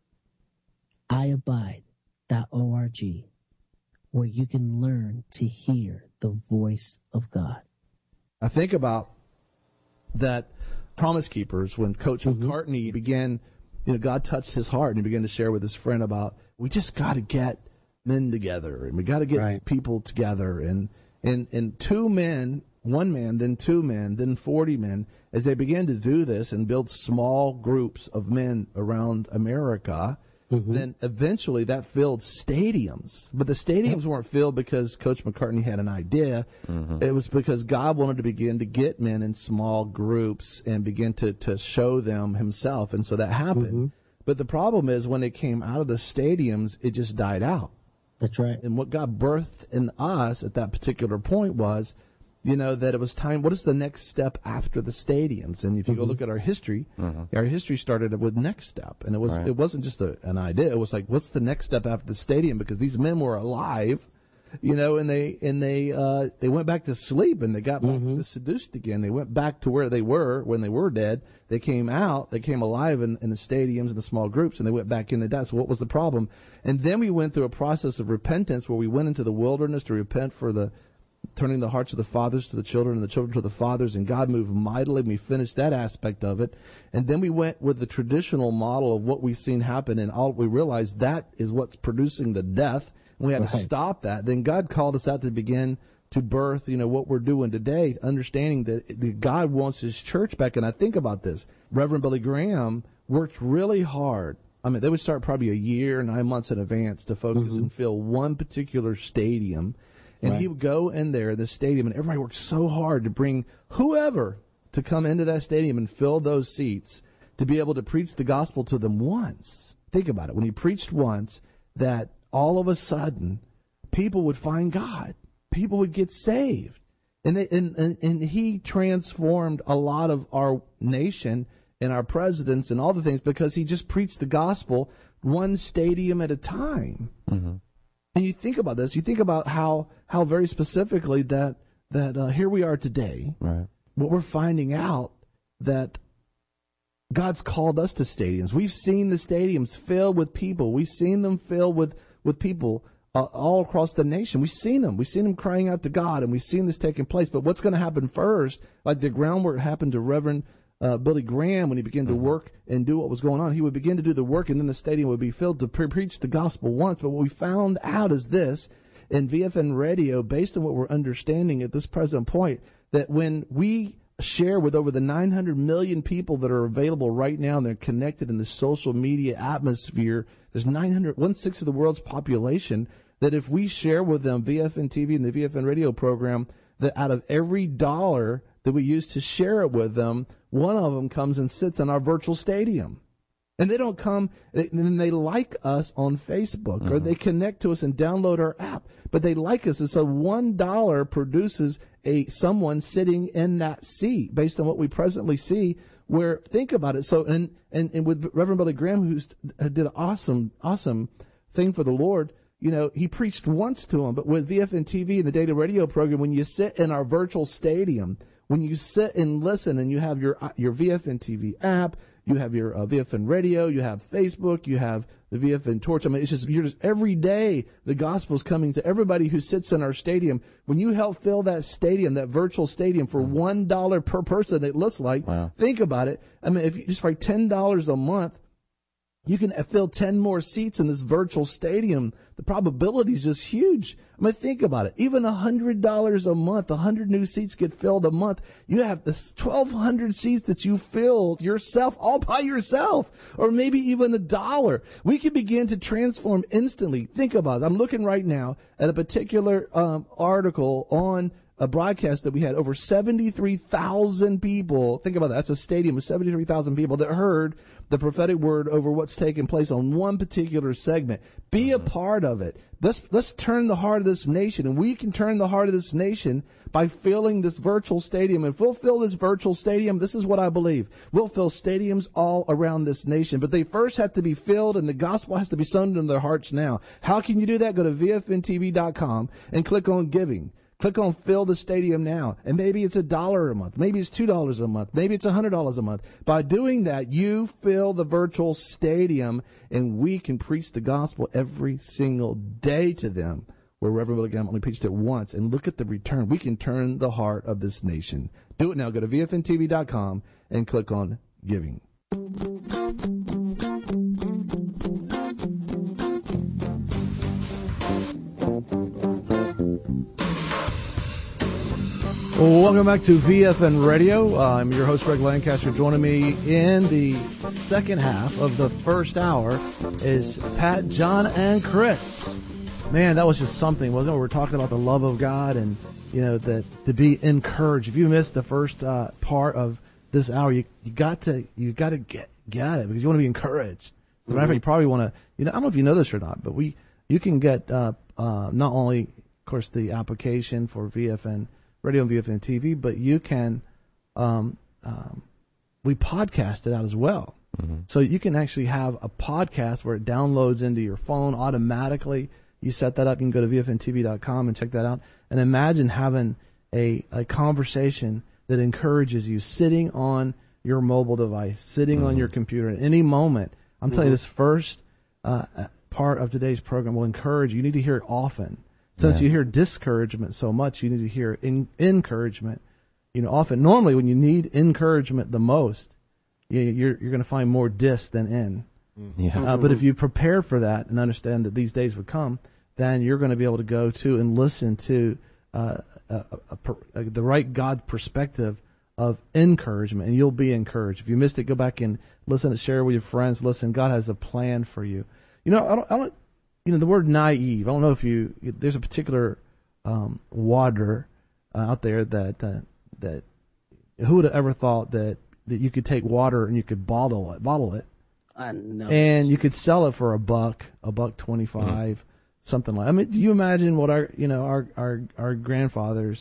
i abide dot org, where you can learn to hear the voice of God. I think about that Promise Keepers, when Coach mm-hmm. McCartney began, you know, God touched his heart and he began to share with his friend about, we just got to get men together and we got to get right. people together. And, and, and two men, one man, then two men, then forty men, as they began to do this and build small groups of men around America, mm-hmm. then eventually that filled stadiums. But the stadiums weren't filled because Coach McCartney had an idea. Mm-hmm. It was because God wanted to begin to get men in small groups and begin to, to show them Himself. And so that happened. Mm-hmm. But the problem is when it came out of the stadiums, it just died out. That's right. And what God birthed in us at that particular point was, you know, that it was time. What is the next step after the stadiums? And if you mm-hmm. go look at our history, mm-hmm. our history started with Next Step, and it was right. it wasn't just a, an idea. It was like, what's the next step after the stadium? Because these men were alive, you know, and they and they uh, they went back to sleep, and they got mm-hmm. back seduced again. They went back to where they were when they were dead. They came out, they came alive in, in the stadiums and the small groups, and they went back in the death. So what was the problem? And then we went through a process of repentance where we went into the wilderness to repent for the turning the hearts of the fathers to the children and the children to the fathers, and God moved mightily. We finished that aspect of it. And then we went with the traditional model of what we've seen happen, and all we realized that is what's producing the death. And we had right. to stop that. Then God called us out to begin to birth, you know, what we're doing today, understanding that God wants His church back. And I think about this. Reverend Billy Graham worked really hard. I mean, they would start probably a year, nine months in advance to focus mm-hmm. and fill one particular stadium. And right. he would go in there in the stadium, and everybody worked so hard to bring whoever to come into that stadium and fill those seats to be able to preach the gospel to them once. Think about it. When he preached once, that all of a sudden people would find God. People would get saved. And, they, and, and and he transformed a lot of our nation and our presidents and all the things because he just preached the gospel one stadium at a time. Mm-hmm. And you think about this, you think about how how very specifically that that uh, here we are today. Right. What we're finding out that God's called us to stadiums. We've seen the stadiums filled with people. We've seen them filled with with people. Uh, all across the nation. We've seen them. We've seen them crying out to God, and we've seen this taking place. But what's going to happen first, like the groundwork happened to Reverend uh, Billy Graham when he began to work and do what was going on. He would begin to do the work, and then the stadium would be filled to pre- preach the gospel once. But what we found out is this, in V F N radio, based on what we're understanding at this present point, that when we share with over the nine hundred million people that are available right now and they're connected in the social media atmosphere, there's nine hundred, one-sixth of the world's population, that if we share with them V F N T V and the V F N radio program, that out of every dollar that we use to share it with them, one of them comes and sits in our virtual stadium. And they don't come, and they like us on Facebook, mm-hmm. or they connect to us and download our app, but they like us. And so one dollar produces a someone sitting in that seat based on what we presently see. Where, think about it. So, and, and, and with Reverend Billy Graham, who did an awesome, awesome thing for the Lord, you know, he preached once to him, but with V F N T V and the data radio program, when you sit in our virtual stadium, when you sit and listen and you have your your V F N T V app, you have your uh, V F N radio, you have Facebook, you have the V F N Torch. I mean, it's just, you're just, every day the gospel's coming to everybody who sits in our stadium. When you help fill that stadium, that virtual stadium, for one dollar per person, it looks like, wow. Think about it. I mean, if you just for ten dollars a month, you can fill ten more seats in this virtual stadium. The probability is just huge. I mean, think about it. Even one hundred dollars a month, one hundred new seats get filled a month. You have this twelve hundred seats that you filled yourself, all by yourself, or maybe even a dollar. We can begin to transform instantly. Think about it. I'm looking right now at a particular um, article on a broadcast that we had over seventy-three thousand people. Think about that. That's a stadium of seventy-three thousand people that heard the prophetic word over what's taking place on one particular segment. Be a part of it. Let's, let's turn the heart of this nation, and we can turn the heart of this nation by filling this virtual stadium. If we'll fill this virtual stadium, this is what I believe. We'll fill stadiums all around this nation, but they first have to be filled, and the gospel has to be sown into their hearts now. How can you do that? Go to V F N T V dot com and click on giving. Click on Fill the Stadium Now, and maybe it's a dollar a month. Maybe it's two dollars a month. Maybe it's one hundred dollars a month. By doing that, you fill the virtual stadium, and we can preach the gospel every single day to them, where Reverend Billy Graham only preached it once. And look at the return. We can turn the heart of this nation. Do it now. Go to V F N T V dot com and click on Giving. Welcome back to V F N Radio. Uh, I'm your host, Greg Lancaster. Joining me in the second half of the first hour is Pat, John, and Chris. Man, that was just something, wasn't it? We were talking about the love of God and, you know, that to be encouraged. If you missed the first uh, part of this hour, you you got to you got to get get it because you want to be encouraged. As a matter of fact, you probably want to. You know, I don't know if you know this or not, but we you can get uh, uh, not only, of course, the application for V F N Radio and V F N T V, but you can, um, um, we podcast it out as well. Mm-hmm. So you can actually have a podcast where it downloads into your phone automatically. You set that up. You can go to V F N T V dot com and check that out. And imagine having a, a conversation that encourages you sitting on your mobile device, sitting mm-hmm. on your computer at any moment. I'm mm-hmm. telling you, this first uh, part of today's program will encourage you. You need to hear it often. Since yeah. you hear discouragement so much, you need to hear in, encouragement. You know, often, normally, when you need encouragement the most, you, you're you're going to find more dis than in. Yeah. Uh, but if you prepare for that and understand that these days would come, then you're going to be able to go to and listen to uh, a, a, a, a, the right God perspective of encouragement, and you'll be encouraged. If you missed it, go back and listen and share with your friends. Listen, God has a plan for you. You know, I don't. I don't You know, the word naive, I don't know if you, there's a particular um, water uh, out there that, uh, that who would have ever thought that, that you could take water and you could bottle it, bottle it. I know. And you could sell it for a buck, a buck twenty-five, mm-hmm. something like, I mean, do you imagine what our, you know, our, our, our grandfathers,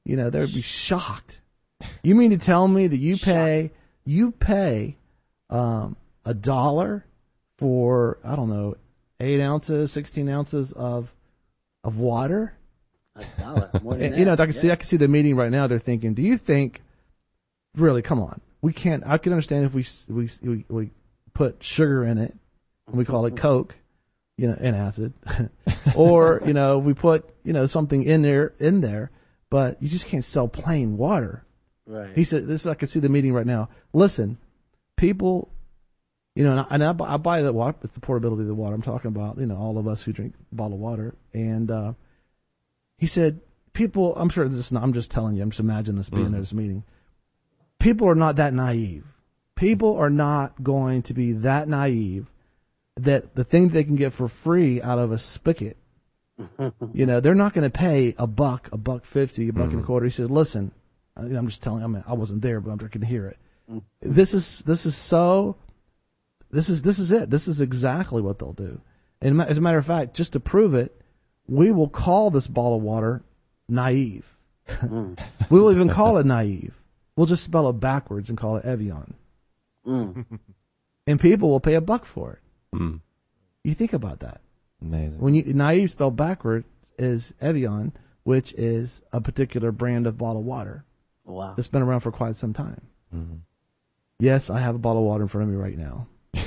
you know, they would be shocked. You mean to tell me that you pay you pay um, a dollar for, I don't know, eight ounces, sixteen ounces of of water? A dollar, more than And, that. you know, I can yeah. see I can see the meeting right now. They're thinking, do you think, really, come on, we can't. I can understand if we we we, we put sugar in it and we call it Coke, you know, and acid, or you know, we put you know something in there in there, but you just can't sell plain water. Right. He said, "This I can see the meeting right now. Listen, people, you know, and I, and I, buy, I buy the water. It's the portability of the water I'm talking about. You know, all of us who drink bottled water. And uh, he said, people. I'm sure this is not. I'm just telling you. I'm just imagining this being Mm. at this meeting. People are not that naive. People are not going to be that naive that the thing they can get for free out of a spigot, you know, they're not going to pay a buck, a buck fifty, a buck and a quarter. He says, listen, I- I'm just telling you, I mean, I wasn't there, but I can hear it. This is, this is so, this is, this is it. This is exactly what they'll do. And ma- as a matter of fact, just to prove it, we will call this bottle of water naive. We will even call it naive. We'll just spell it backwards and call it Evian. Mm. And people will pay a buck for it. Mm. You think about that. Amazing. When you naive spelled backwards is Evian, which is a particular brand of bottled water Wow. that's been around for quite some time. Mhm. Yes, I have a bottle of water in front of me right now,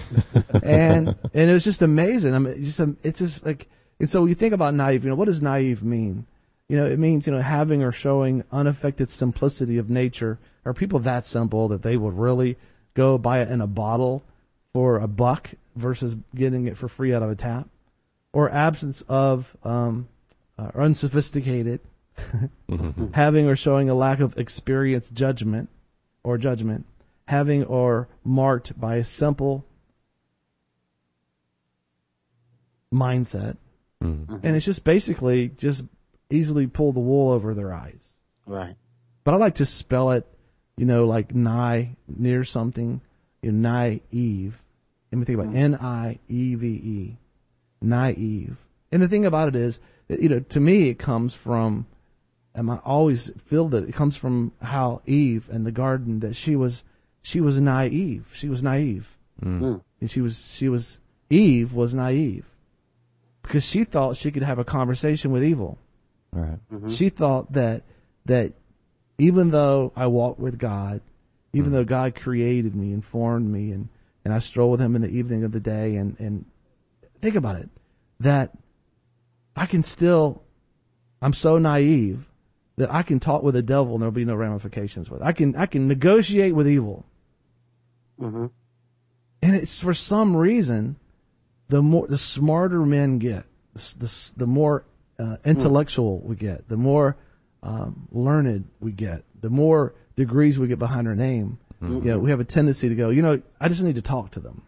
and and it was just amazing. I mean, it's just um, it's just like, and so you think about naive. You know, what does naive mean? You know, it means you know having or showing unaffected simplicity of nature. Are people that simple that they would really go buy it in a bottle for a buck versus getting it for free out of a tap? Or absence of um, uh, or unsophisticated, having or showing a lack of experience, judgment, or judgment, having or marked by a simple mindset, Mhm. and it's just basically just easily pull the wool over their eyes. Right. But I like to spell it, you know, like nigh, near something, you know, naive. Let me think about N I E V E, naive. And the thing about it is, you know, to me it comes from, and I always feel that it comes from how Eve in the garden, that she was, she was naive. She was naive. Mm. And she was, she was, Eve was naive. Because she thought she could have a conversation with evil. All right. She thought that that even though I walk with God, even though God created me and formed me, and, and I stroll with Him in the evening of the day, and, and think about it, that I can still, I'm so naive that I can talk with the devil and there'll be no ramifications with it. I can I can negotiate with evil, Mm-hmm. and it's for some reason, the more the smarter men get, the the, the more uh, intellectual we get, the more um, learned we get, the more degrees we get behind our name. Mm-hmm. You know, we have a tendency to go, you know, I just need to talk to them.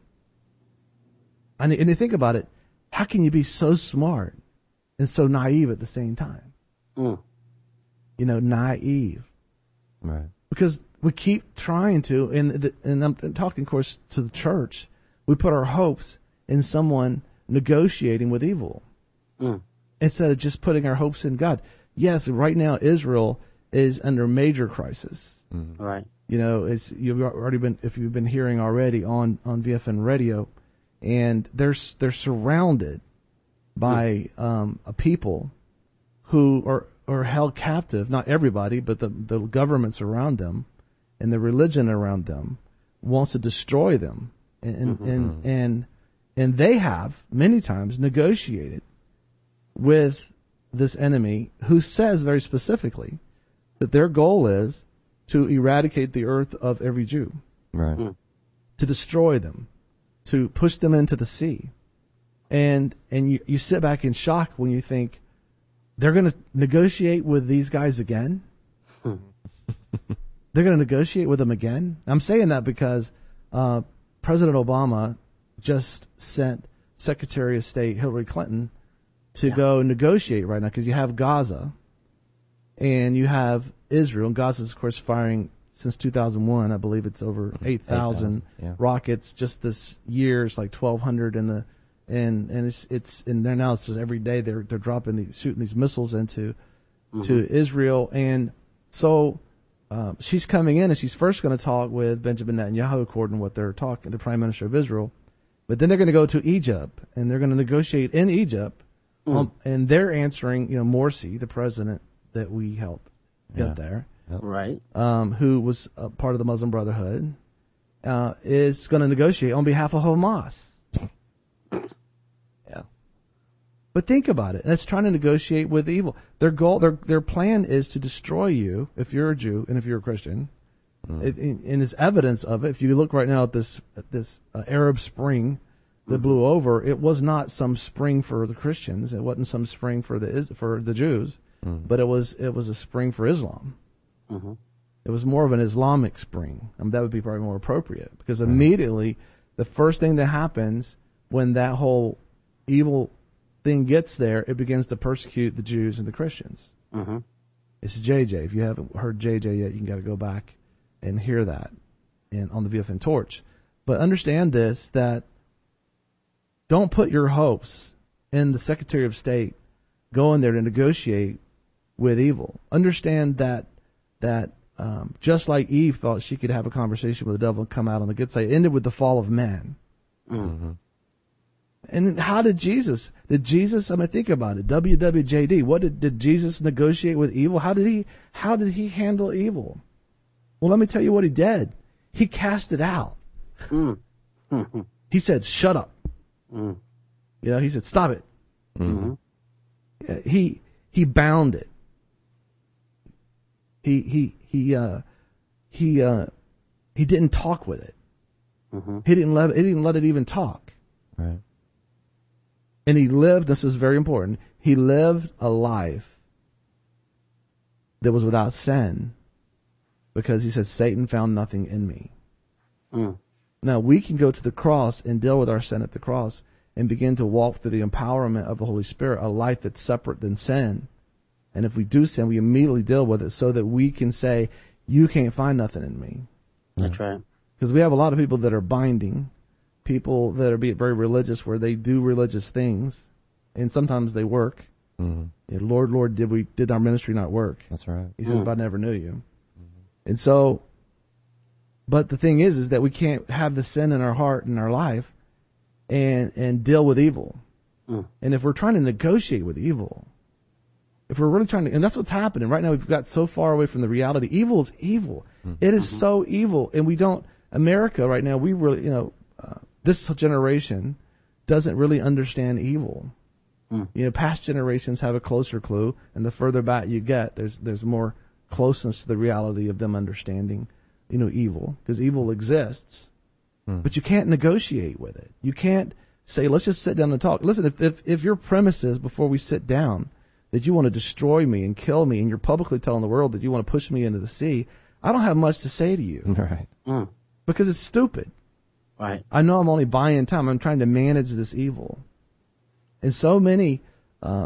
I need, and you think about it, how can you be so smart and so naive at the same time? Mm. You know, naive. Right. Because we keep trying to, and, the, and I'm talking, of course, to the church, we put our hopes in someone negotiating with evil. Mm. Instead of just putting our hopes in God. Yes, right now Israel is under major crisis. Mhm. Right. You know, it's you've already been, if you've been hearing already on, on V F N radio, and they're they're surrounded by um, a people who are are held captive. Not everybody, but the the governments around them and the religion around them wants to destroy them, and and and, and and they have many times negotiated with this enemy, who says very specifically that their goal is to eradicate the earth of every Jew, Right. Mm. to destroy them, to push them into the sea. And and you, you sit back in shock when you think they're going to negotiate with these guys again. They're going to negotiate with them again. I'm saying that because uh, President Obama just sent Secretary of State Hillary Clinton to Yeah. go negotiate right now, because you have Gaza and you have Israel. And Gaza's, of course, firing since two thousand one. I believe it's over eight thousand yeah. rockets just this year. It's like twelve hundred in the and and it's it's and they're now it's just every day they're they're dropping these shooting these missiles into to Israel. And So um, she's coming in, and she's first going to talk with Benjamin Netanyahu, according to what they're talking, the Prime Minister of Israel. But then they're going to go to Egypt, and they're going to negotiate in Egypt, mm. um, and they're answering, you know, Morsi, the president that we helped get Yeah. there, Yep. Right. um, who was a part of the Muslim Brotherhood, uh, is going to negotiate on behalf of Hamas. Yeah. But think about it. That's trying to negotiate with evil. Their goal, their their plan is to destroy you if you're a Jew and if you're a Christian. Mm. It, and and it's evidence of it. If you look right now at this at this uh, Arab Spring that Mm-hmm. blew over, it was not some spring for the Christians. It wasn't some spring for the Is- for the Jews, Mm. but it was it was a spring for Islam. Mm-hmm. It was more of an Islamic spring. I mean, that would be probably more appropriate because immediately the first thing that happens when that whole evil thing gets there, it begins to persecute the Jews and the Christians. Mm-hmm. It's J J. If you haven't heard J J yet, you can got to go back and hear that in, on the V F N Torch. But understand this, that don't put your hopes in the Secretary of State going there to negotiate with evil. Understand that that um, just like Eve thought she could have a conversation with the devil and come out on the good side, it ended with the fall of man. Mm-hmm. And how did Jesus, did Jesus, I mean, think about it, W W J D, what did, did Jesus negotiate with evil? How did he, how did he handle evil? Well, let me tell you what he did. He cast it out. Mm. He said, shut up. Mm. You know, he said, stop it. Mm-hmm. Uh, He, he bound it. He, he, he, uh, he, uh, he didn't talk with it. Mm-hmm. He didn't let, he didn't let it even talk. Right. And he lived, this is very important, he lived a life that was without sin because he said, Satan found nothing in me. Mm. Now, we can go to the cross and deal with our sin at the cross and begin to walk through the empowerment of the Holy Spirit, a life that's separate than sin. And if we do sin, we immediately deal with it so that we can say, you can't find nothing in me. That's right. Because we have a lot of people that are binding, people that are being very religious where they do religious things, and sometimes they work. Mm-hmm. Yeah, Lord, Lord, did we did our ministry not work? That's right. He says, Mm. but I never knew you. And so, but the thing is, is that we can't have the sin in our heart and our life and, and deal with evil. Mm. And if we're trying to negotiate with evil, if we're really trying to, and that's what's happening right now, we've got so far away from the reality. Evil is evil. Mm. It is Mm-hmm. so evil. And we don't, America right now, we really, you know, uh, this generation doesn't really understand evil. Mm. You know, past generations have a closer clue, and the further back you get, there's there's more closeness to the reality of them understanding, you know, evil, because evil exists, Hmm. but you can't negotiate with it. You can't say, let's just sit down and talk. Listen, if, if, if your premise is before we sit down that you want to destroy me and kill me, and you're publicly telling the world that you want to push me into the sea, I don't have much to say to you Right. Mm. because it's stupid. Right. I know I'm only buying time. I'm trying to manage this evil. And so many uh,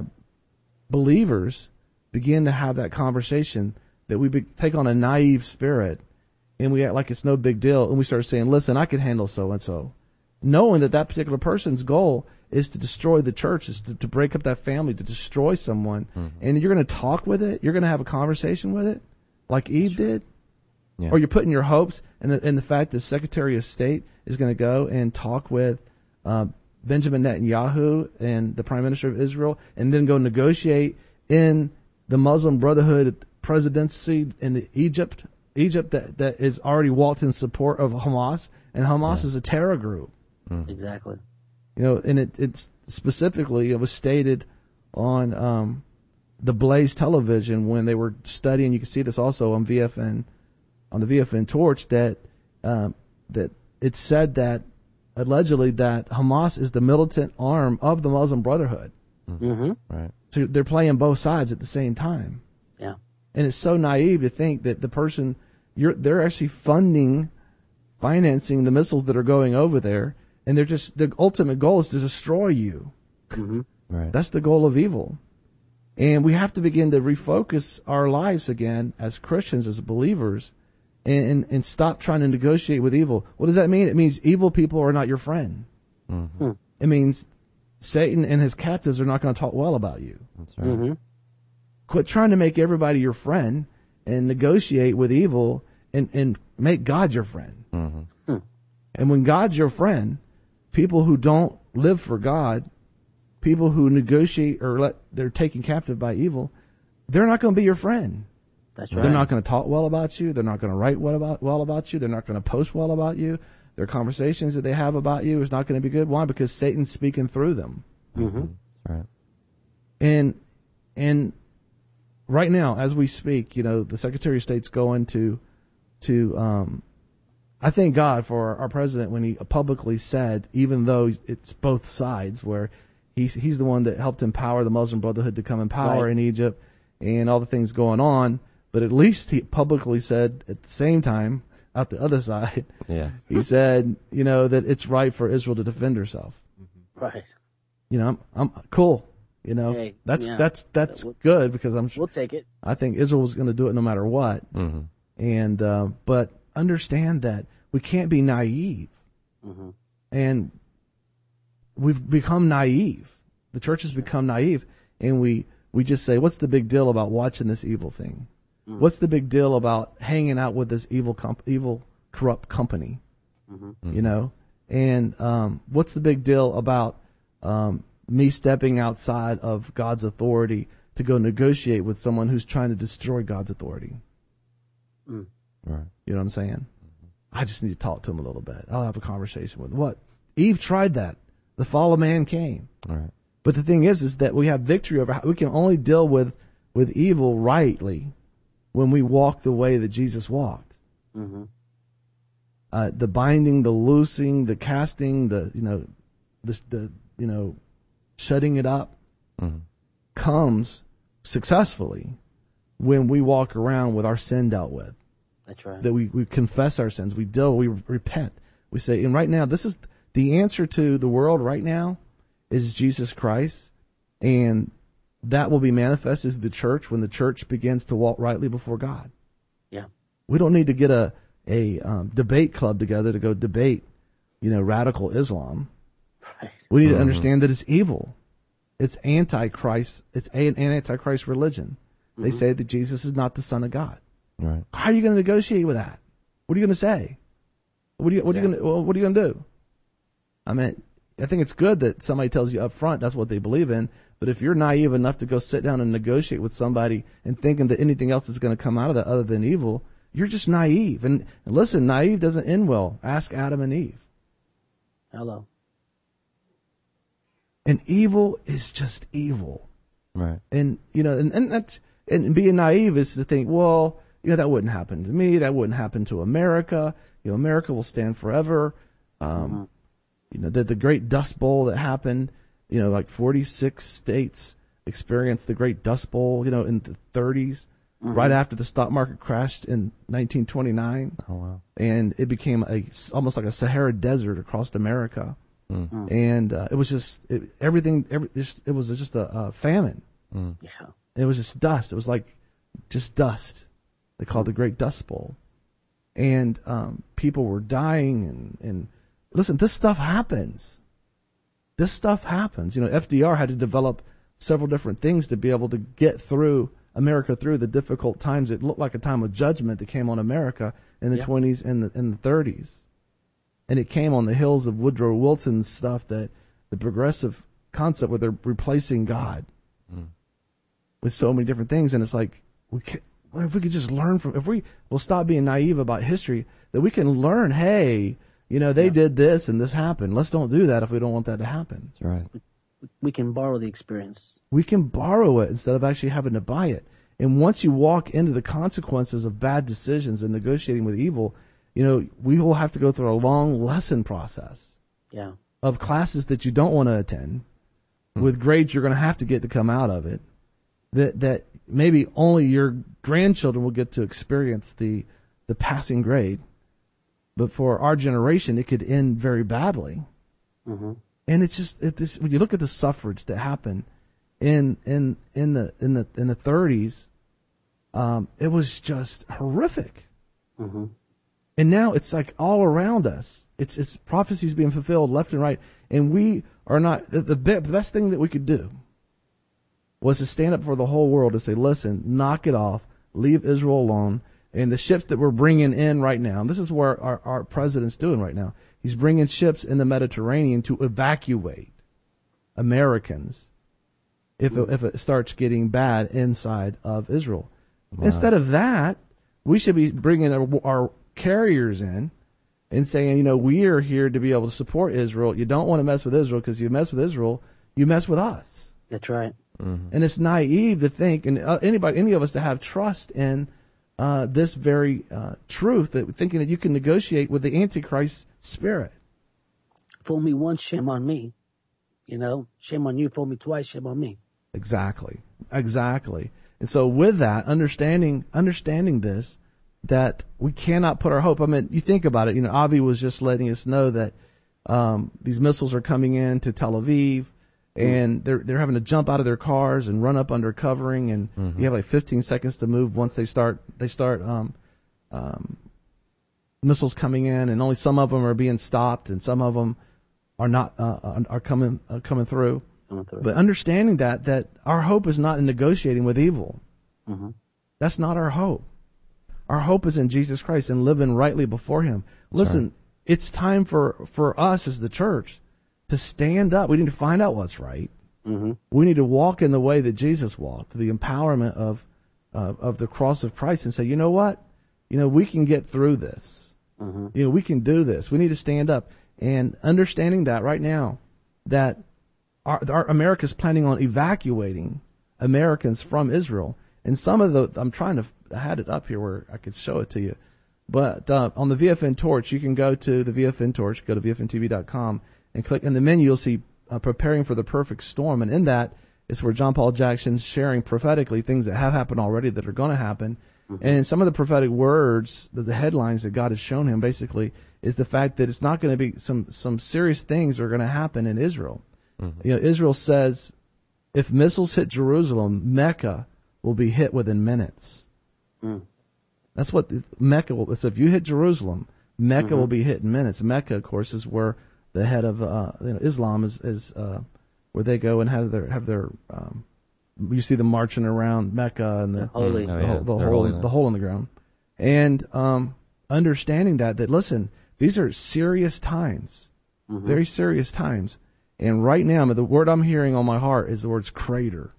believers begin to have that conversation that we be, take on a naive spirit and we act like it's no big deal. And we start saying, listen, I can handle so-and-so. Knowing that that particular person's goal is to destroy the church, is to, to break up that family, to destroy someone. Mm-hmm. And you're going to talk with it. You're going to have a conversation with it like Eve did. Yeah. Or you're putting your hopes in the, in the fact that Secretary of State is going to go and talk with uh, Benjamin Netanyahu and the Prime Minister of Israel and then go negotiate in the Muslim Brotherhood presidency in the Egypt, Egypt that, that is already walked in support of Hamas, and Hamas Yeah. is a terror group. Mm. Exactly. You know, and it, it's specifically, it was stated on um, the Blaze television when they were studying, you can see this also on V F N, on the V F N Torch, that um, that it said that allegedly that Hamas is the militant arm of the Muslim Brotherhood. Mm-hmm. Right. So they're playing both sides at the same time. Yeah. And it's so naive to think that the person, you're, they're actually funding, financing the missiles that are going over there, and they're just, the ultimate goal is to destroy you. Mm-hmm. Right. That's the goal of evil. And we have to begin to refocus our lives again as Christians, as believers, and, and, and stop trying to negotiate with evil. What does that mean? It means evil people are not your friend. Mm-hmm. It means Satan and his captives are not going to talk well about you. That's right. Mm-hmm. Quit trying to make everybody your friend and negotiate with evil and, and make God your friend. Mm-hmm. Hmm. And when God's your friend, people who don't live for God, people who negotiate or let they're taken captive by evil, they're not going to be your friend. That's right. They're not going to talk well about you. They're not going to write well about, well about you. They're not going to post well about you. Their conversations that they have about you is not going to be good. Why? Because Satan's speaking through them. Mm-hmm. Right. And and right now, as we speak, you know, the Secretary of State's going to to um, I thank God for our president when he publicly said, even though it's both sides, where he's he's the one that helped empower the Muslim Brotherhood to come in power Right. in Egypt and all the things going on, but at least he publicly said at the same time, out the other side, Yeah. he said, you know, that it's right for Israel to defend herself. Right. You know, I'm, I'm cool. You know, Hey, that's yeah. that's that's We'll- good because I'm We'll take it. I think Israel was going to do it no matter what. Mm-hmm. And uh, but understand that we can't be naive, Mm-hmm. and we've become naive. The church has become naive, and we we just say, "What's the big deal about watching this evil thing? Mm-hmm. What's the big deal about hanging out with this evil, comp- evil, corrupt company? Mm-hmm. You know, and um, what's the big deal about um, me stepping outside of God's authority to go negotiate with someone who's trying to destroy God's authority?" Mm. Right. You know what I'm saying? I just need to talk to him a little bit. I'll have a conversation with him. What? Eve tried that. The fall of man came. All right. But the thing is, is that we have victory over. We can only deal with with evil rightly when we walk the way that Jesus walked. Mm-hmm. Uh, the binding, the loosing, the casting, the you know, the the you know, shutting it up Mm-hmm. comes successfully when we walk around with our sin dealt with. That's right. That we, we confess our sins, we deal, we repent. We say, and right now, this is the answer to the world right now is Jesus Christ, and that will be manifested through the church when the church begins to walk rightly before God. Yeah. We don't need to get a a um, debate club together to go debate, you know, radical Islam. Right. We need Mhm. to understand that it's evil. It's antichrist. It's an antichrist religion. They Mhm. say that Jesus is not the Son of God. Right. How are you going to negotiate with that? What are you going to say? What are you What are you going to well, What are you going to do? I mean, I think it's good that somebody tells you up front that's what they believe in. But if you're naive enough to go sit down and negotiate with somebody and thinking that anything else is going to come out of that other than evil, you're just naive. And, and listen, naive doesn't end well. Ask Adam and Eve. Hello. And evil is just evil. Right. And you know, and and that's, and being naive is to think, well, you know, that wouldn't happen to me. That wouldn't happen to America. You know, America will stand forever. Um, Mhm. You know, the the Great Dust Bowl that happened. You know, like forty-six states experienced the Great Dust Bowl. You know, in the thirties, right after the stock market crashed in nineteen twenty-nine, Oh wow. and it became a almost like a Sahara desert across America. Mm. And uh, it was just it, everything. Every, just, it was just a, a famine. Mm. Yeah. It was just dust. It was like just dust. They called it the Great Dust Bowl. And um, people were dying. And, and listen, this stuff happens. This stuff happens. You know, F D R had to develop several different things to be able to get through America through the difficult times. It looked like a time of judgment that came on America in the Yeah. twenties and the, and the thirties. And it came on the heels of Woodrow Wilson's stuff, that the progressive concept where they're replacing God Mm. with so many different things. And it's like, we can, if we could just learn from, if we will stop being naive about history, that we can learn, hey, you know, they Yeah. did this and this happened. Let's don't do that if we don't want that to happen. That's right. We can borrow the experience. We can borrow it instead of actually having to buy it. And once you walk into the consequences of bad decisions and negotiating with evil, you know, we will have to go through a long lesson process Yeah. of classes that you don't want to attend, Hmm. with grades you're going to have to get to come out of it, that that maybe only your grandchildren will get to experience the the passing grade, but for our generation it could end very badly. Mm-hmm. And it's just it, this, when you look at the suffrage that happened in in in the in the in the thirties, um, it was just horrific. Mm-hmm. And now it's like all around us. It's it's prophecies being fulfilled left and right, and we are not. The, the, be, the best thing that we could do was to stand up for the whole world and say, "Listen, knock it off. leave Israel alone. And the ships that we're bringing in right now, and this is where our, our president's doing right now. He's bringing ships in the Mediterranean to evacuate Americans if it, if it starts getting bad inside of Israel. Wow. Instead of that, we should be bringing our, our carriers in and saying, you know, we are here to be able to support Israel. You don't want to mess with Israel, because you mess with Israel, you mess with us. That's right. Mm-hmm. And it's naive to think, and uh, anybody, any of us, to have trust in uh, this very uh, truth, that thinking that you can negotiate with the Antichrist spirit. Fool me once, shame on me. You know, shame on you. Fool me twice, shame on me. Exactly. Exactly. And so with that, understanding understanding this, that we cannot put our hope. I mean, you think about it. You know, Avi was just letting us know that um, these missiles are coming in to Tel Aviv, and they're they're having to jump out of their cars and run up under covering, and mm-hmm. you have like fifteen seconds to move once they start they start um, um, missiles coming in, and only some of them are being stopped, and some of them are not uh, are coming uh, coming through. But understanding that that our hope is not in negotiating with evil. Mm-hmm. That's not our hope. Our hope is in Jesus Christ and living rightly before Him. That's Listen, right. It's time for, for us as the church to stand up. We need to find out what's right. Mm-hmm. We need to walk in the way that Jesus walked, the empowerment of uh, of the cross of Christ, and say, you know what? You know, we can get through this. Mm-hmm. You know, we can do this. We need to stand up. And understanding that right now, that Our, our America's planning on evacuating Americans from Israel, and some of the I'm trying to I had it up here where I could show it to you, but uh, on the V F N Torch, you can go to the V F N Torch, go to V F N T V dot com, and click in the menu. You'll see uh, preparing for the perfect storm, and in that is where John Paul Jackson's sharing prophetically things that have happened already, that are going to happen, mm-hmm. and some of the prophetic words, the, the headlines that God has shown him, basically is the fact that it's not going to be some some serious things are going to happen in Israel. Mm-hmm. You know, Israel says if missiles hit Jerusalem, Mecca will be hit within minutes. Mm. That's what Mecca will. So if you hit Jerusalem, Mecca mm-hmm. will be hit in minutes. Mecca, of course, is where the head of uh, you know, Islam is, is uh, where they go and have their have their. Um, you see them marching around Mecca and the holy, the, oh, yeah. the, the hole in, the hole in the ground, and um, understanding that that listen, these are serious times, mm-hmm. very serious times. And right now, the word I'm hearing on my heart is the words crater.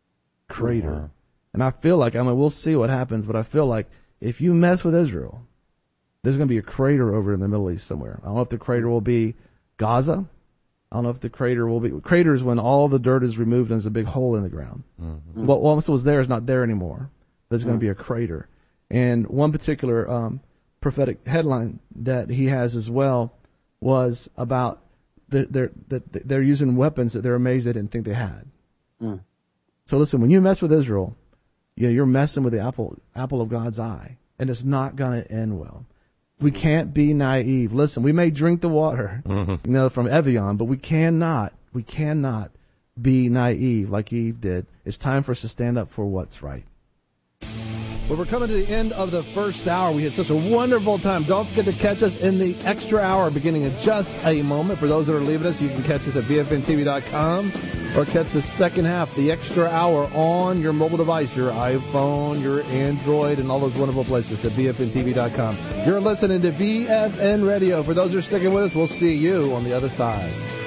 Crater. Uh-huh. And I feel like, I mean, we'll see what happens, but I feel like if you mess with Israel, there's going to be a crater over in the Middle East somewhere. I don't know if the crater will be Gaza. I don't know if the crater will be... Crater is when all the dirt is removed and there's a big hole in the ground. Mm-hmm. What once was there is not there anymore. There's mm-hmm. going to be a crater. And one particular um, prophetic headline that he has as well was about... They're, they're, they're using weapons that they're amazed they didn't think they had. Mm. So listen, when you mess with Israel, you know, you're messing with the apple apple of God's eye, and it's not going to end well. We can't be naive. Listen, we may drink the water, mm-hmm. you know, from Evian, but we cannot, we cannot be naive like Eve did. It's time for us to stand up for what's right. Well, we're coming to the end of the first hour. We had such a wonderful time. Don't forget to catch us in the extra hour beginning in just a moment. For those that are leaving us, you can catch us at V F N T V dot com or catch the second half, the extra hour, on your mobile device, your iPhone, your Android, and all those wonderful places at V F N T V dot com. You're listening to V F N Radio. For those who are sticking with us, we'll see you on the other side.